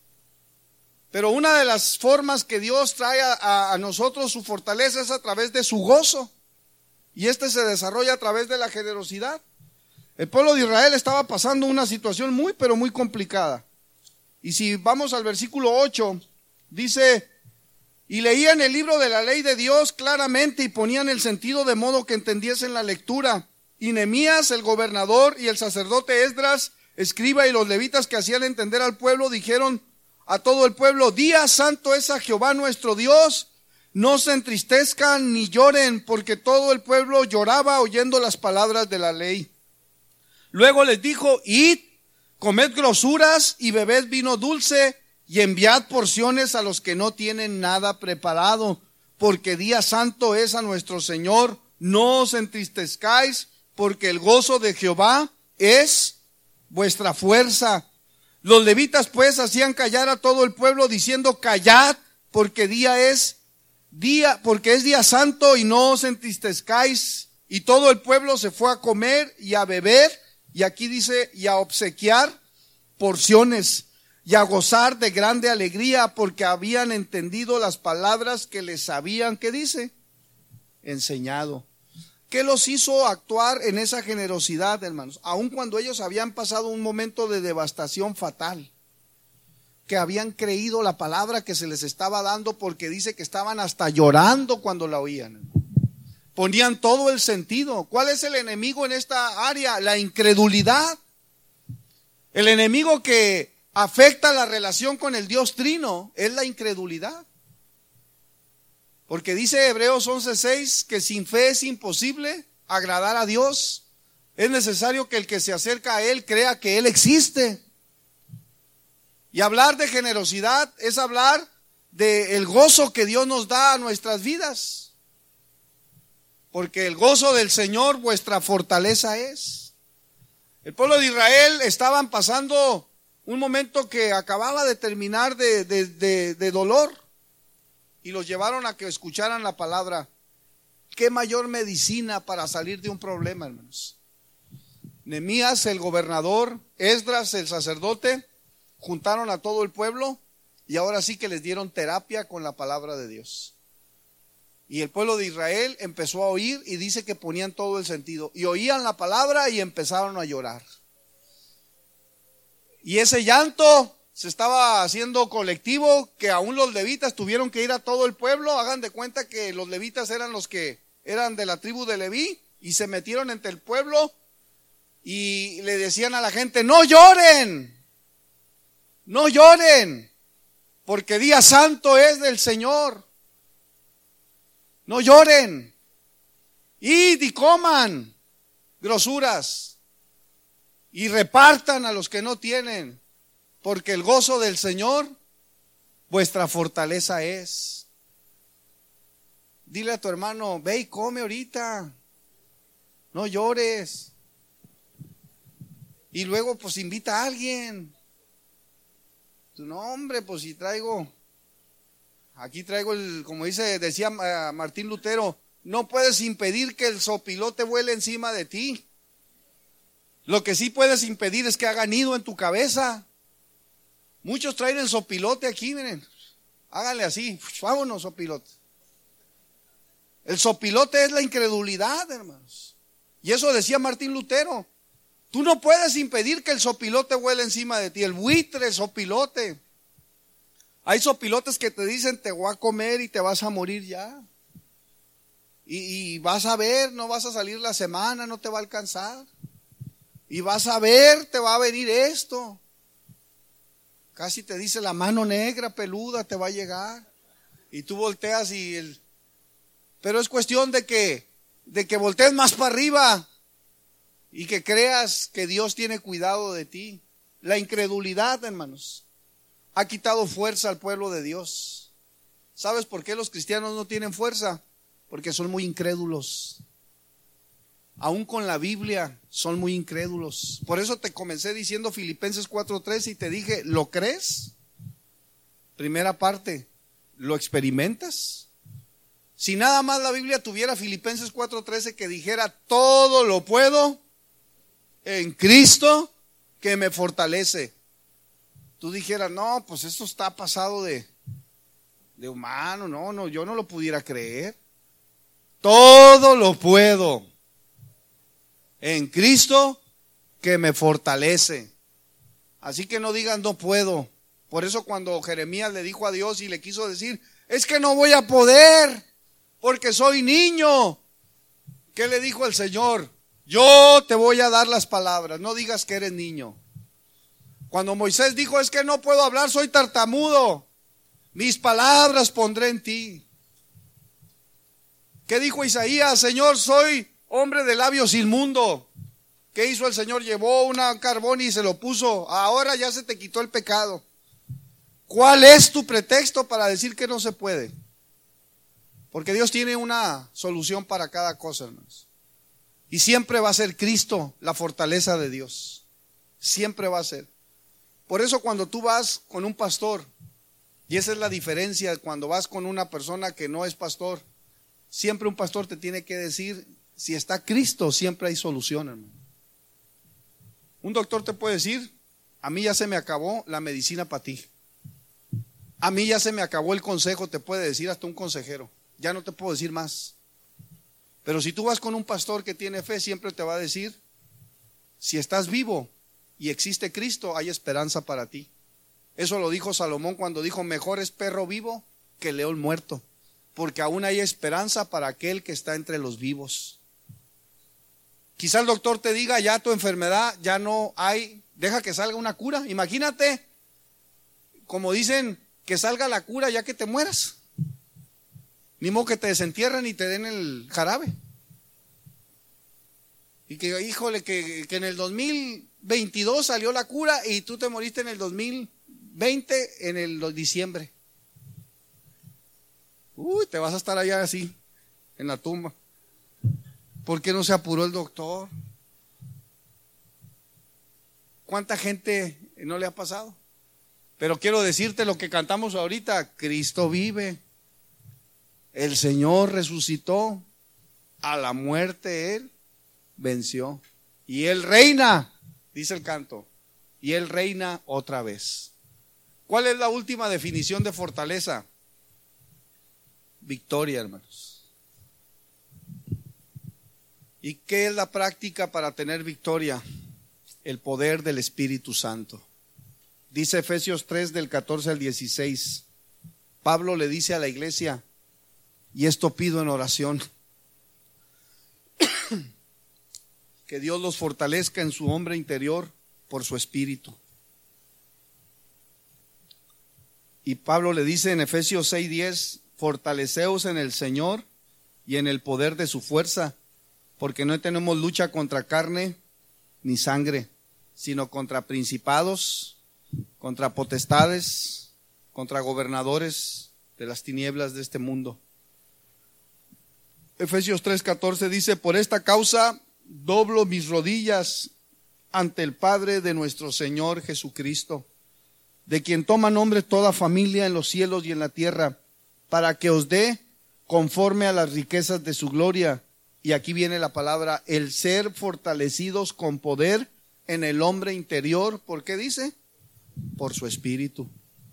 Pero una de las formas que Dios trae a, a nosotros su fortaleza es a través de su gozo. Y este se desarrolla a través de la generosidad. El pueblo de Israel estaba pasando una situación muy, pero muy complicada. Y si vamos al versículo ocho, dice, y leían el libro de la ley de Dios claramente y ponían el sentido de modo que entendiesen la lectura. Y Nehemías, el gobernador, y el sacerdote Esdras, escriba, y los levitas que hacían entender al pueblo, dijeron a todo el pueblo, día santo es a Jehová nuestro Dios, no se entristezcan ni lloren, porque todo el pueblo lloraba oyendo las palabras de la ley. Luego les dijo, id, comed grosuras y bebed vino dulce, y enviad porciones a los que no tienen nada preparado, porque día santo es a nuestro Señor, no os entristezcáis, porque el gozo de Jehová es vuestra fuerza. Los levitas pues hacían callar a todo el pueblo diciendo, callad, porque día es día, porque es día santo y no os entristezcáis. Y todo el pueblo se fue a comer y a beber, y aquí dice, y a obsequiar porciones, y a gozar de grande alegría, porque habían entendido las palabras que les habían, ¿qué dice? Enseñado. ¿Qué los hizo actuar en esa generosidad, hermanos? Aun cuando ellos habían pasado un momento de devastación fatal, que habían creído la palabra que se les estaba dando, porque dice que estaban hasta llorando cuando la oían. Ponían todo el sentido. ¿Cuál es el enemigo en esta área? La incredulidad. El enemigo que afecta la relación con el Dios Trino es la incredulidad. Porque dice Hebreos once seis que sin fe es imposible agradar a Dios. Es necesario que el que se acerca a Él crea que Él existe. Y hablar de generosidad es hablar del gozo que Dios nos da a nuestras vidas. Porque el gozo del Señor vuestra fortaleza es. El pueblo de Israel estaban pasando un momento que acababa de terminar de, de, de, de dolor. Y los llevaron a que escucharan la palabra. ¿Qué mayor medicina para salir de un problema, hermanos? Nehemías, el gobernador, Esdras, el sacerdote, juntaron a todo el pueblo y ahora sí que les dieron terapia con la palabra de Dios. Y el pueblo de Israel empezó a oír y dice que ponían todo el sentido. Y oían la palabra y empezaron a llorar. Y ese llanto se estaba haciendo colectivo, que aún los levitas tuvieron que ir a todo el pueblo. Hagan de cuenta que los levitas eran los que eran de la tribu de Leví y se metieron entre el pueblo y le decían a la gente, no lloren, no lloren, porque día santo es del Señor. No lloren, id y coman grosuras y repartan a los que no tienen. Porque el gozo del Señor, vuestra fortaleza es. Dile a tu hermano, ve y come ahorita, no llores. Y luego pues invita a alguien. No, hombre, pues si traigo, aquí traigo el, como dice, decía Martín Lutero, no puedes impedir que el sopilote vuele encima de ti. Lo que sí puedes impedir es que haga nido en tu cabeza. Muchos traen el sopilote aquí, miren, háganle así, vámonos sopilote. El sopilote es la incredulidad, hermanos. Y eso decía Martín Lutero. Tú no puedes impedir que el sopilote vuele encima de ti, el buitre, sopilote. Hay sopilotes que te dicen te voy a comer y te vas a morir ya. Y, y vas a ver, no vas a salir la semana, no te va a alcanzar. Y vas a ver, te va a venir esto. Casi te dice la mano negra, peluda, te va a llegar. Y tú volteas y el... Pero es cuestión de que, de que voltees más para arriba y que creas que Dios tiene cuidado de ti. La incredulidad, hermanos, ha quitado fuerza al pueblo de Dios. ¿Sabes por qué los cristianos no tienen fuerza? Porque son muy incrédulos. Aún con la Biblia son muy incrédulos. Por eso te comencé diciendo Filipenses cuatro tres y te dije, ¿lo crees? Primera parte, ¿lo experimentas? Si nada más la Biblia tuviera Filipenses cuatro trece que dijera, todo lo puedo en Cristo que me fortalece. Tú dijeras, no, pues esto está pasado de, de humano, no, no, yo no lo pudiera creer. Todo lo puedo en Cristo que me fortalece. Así que no digan no puedo. Por eso cuando Jeremías le dijo a Dios y le quiso decir, es que no voy a poder porque soy niño. ¿Qué le dijo el Señor? Yo te voy a dar las palabras, no digas que eres niño. Cuando Moisés dijo, es que no puedo hablar, soy tartamudo, mis palabras pondré en ti. ¿Qué dijo Isaías? Señor, soy hombre de labios inmundo. ¿Qué hizo el Señor? Llevó un carbón y se lo puso. Ahora ya se te quitó el pecado. ¿Cuál es tu pretexto para decir que no se puede? Porque Dios tiene una solución para cada cosa, hermanos. Y siempre va a ser Cristo la fortaleza de Dios. Siempre va a ser. Por eso cuando tú vas con un pastor, y esa es la diferencia cuando vas con una persona que no es pastor, siempre un pastor te tiene que decir, si está Cristo, siempre hay solución, hermano. Un doctor te puede decir, a mí ya se me acabó la medicina para ti. A mí ya se me acabó el consejo, te puede decir hasta un consejero. Ya no te puedo decir más. Pero si tú vas con un pastor que tiene fe, siempre te va a decir, si estás vivo y existe Cristo, hay esperanza para ti. Eso lo dijo Salomón cuando dijo, mejor es perro vivo que león muerto, porque aún hay esperanza para aquel que está entre los vivos. Quizá el doctor te diga, ya tu enfermedad ya no hay, deja que salga una cura. Imagínate, como dicen, que salga la cura ya que te mueras. Ni modo que te desentierren y te den el jarabe. Y que, híjole, que, que en el dos mil veintidós salió la cura y tú te moriste en el dos mil veinte, en el diciembre. Uy, te vas a estar allá así, en la tumba. ¿Por qué no se apuró el doctor? ¿Cuánta gente no le ha pasado? Pero quiero decirte lo que cantamos ahorita, Cristo vive. El Señor resucitó, a la muerte Él venció. Y Él reina, dice el canto, y Él reina otra vez. ¿Cuál es la última definición de fortaleza? Victoria, hermanos. ¿Y qué es la práctica para tener victoria? El poder del Espíritu Santo. Dice Efesios tres del catorce al dieciséis. Pablo le dice a la iglesia, y esto pido en oración, que Dios los fortalezca en su hombre interior por su espíritu. Y Pablo le dice en Efesios seis diez, fortaleceos en el Señor y en el poder de su fuerza, porque no tenemos lucha contra carne ni sangre, sino contra principados, contra potestades, contra gobernadores de las tinieblas de este mundo. Efesios tres catorce dice, por esta causa doblo mis rodillas ante el Padre de nuestro Señor Jesucristo, de quien toma nombre toda familia en los cielos y en la tierra, para que os dé conforme a las riquezas de su gloria. Y aquí viene la palabra, el ser fortalecidos con poder en el hombre interior. ¿Por qué dice? Por su espíritu.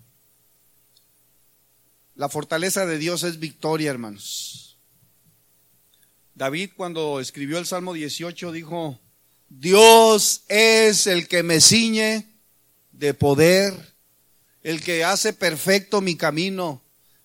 La fortaleza de Dios es victoria, hermanos. David, cuando escribió el Salmo dieciocho, dijo, Dios es el que me ciñe de poder, el que hace perfecto mi camino.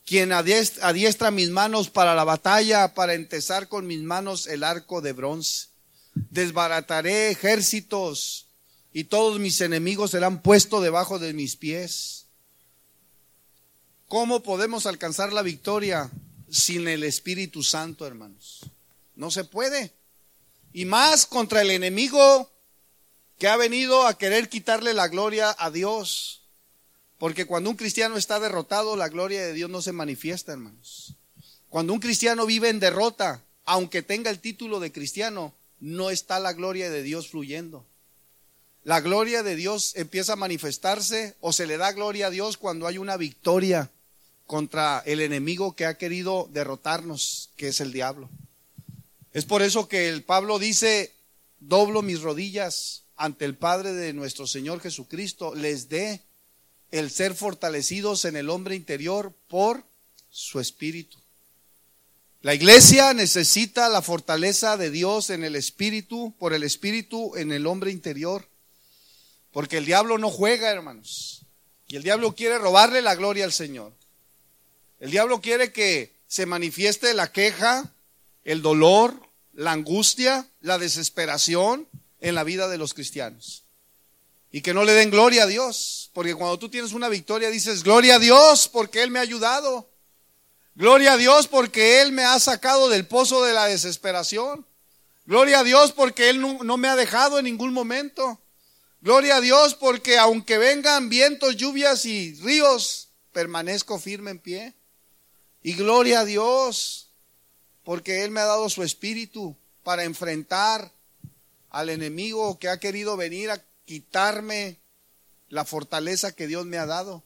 quien adiestra, adiestra mis manos para la batalla, para entesar con mis manos el arco de bronce. Desbarataré ejércitos y todos mis enemigos serán puestos debajo de mis pies. ¿Cómo podemos alcanzar la victoria sin el Espíritu Santo, hermanos? No se puede. Y más contra el enemigo que ha venido a querer quitarle la gloria a Dios. Porque cuando un cristiano está derrotado, la gloria de Dios no se manifiesta, hermanos. Cuando un cristiano vive en derrota, aunque tenga el título de cristiano, no está la gloria de Dios fluyendo. La gloria de Dios empieza a manifestarse, o se le da gloria a Dios cuando hay una victoria contra el enemigo que ha querido derrotarnos, que es el diablo. Es por eso que el Pablo dice: doblo mis rodillas ante el Padre de nuestro Señor Jesucristo, les dé el ser fortalecidos en el hombre interior por su espíritu. La iglesia necesita la fortaleza de Dios en el espíritu, por el espíritu en el hombre interior. Porque el diablo no juega, hermanos. Y el diablo quiere robarle la gloria al Señor. El diablo quiere que se manifieste la queja, el dolor, la angustia, la desesperación en la vida de los cristianos. Y que no le den gloria a Dios. Porque cuando tú tienes una victoria dices: gloria a Dios porque Él me ha ayudado. Gloria a Dios porque Él me ha sacado del pozo de la desesperación. Gloria a Dios porque Él no, no me ha dejado en ningún momento. Gloria a Dios porque aunque vengan vientos, lluvias y ríos, permanezco firme en pie. Y gloria a Dios porque Él me ha dado su espíritu para enfrentar al enemigo que ha querido venir a quitarme la fortaleza que Dios me ha dado.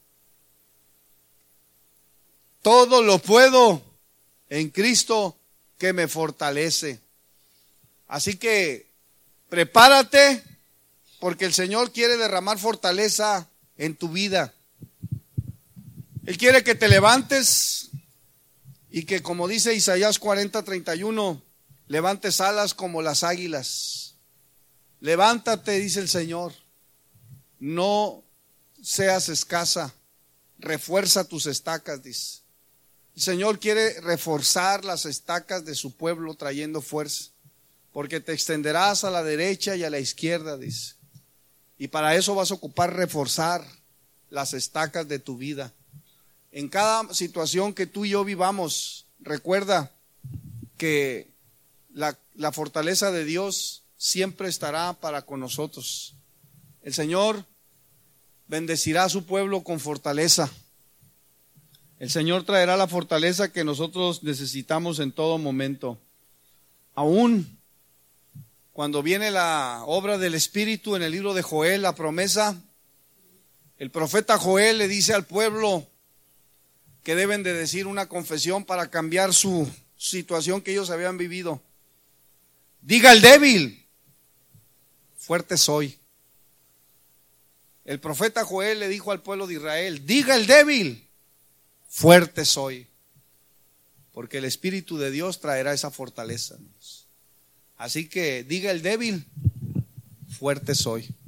Todo lo puedo en Cristo que me fortalece. Así que prepárate, porque el Señor quiere derramar fortaleza en tu vida. Él quiere que te levantes y que, como dice Isaías cuarenta, treinta y uno, levantes alas como las águilas. Levántate, dice el Señor. No seas escasa. Refuerza tus estacas, dice. El Señor quiere reforzar las estacas de su pueblo trayendo fuerza. Porque te extenderás a la derecha y a la izquierda, dice. Y para eso vas a ocupar reforzar las estacas de tu vida. En cada situación que tú y yo vivamos, recuerda que la, la fortaleza de Dios siempre estará para con nosotros. El Señor bendecirá a su pueblo con fortaleza. El Señor traerá la fortaleza que nosotros necesitamos en todo momento. Aún cuando viene la obra del Espíritu en el libro de Joel, la promesa, el profeta Joel le dice al pueblo que deben de decir una confesión para cambiar su situación que ellos habían vivido. Diga el débil: fuerte soy. El profeta Joel le dijo al pueblo de Israel: diga el débil: fuerte soy. Porque el Espíritu de Dios traerá esa fortaleza. Así que diga el débil: fuerte soy.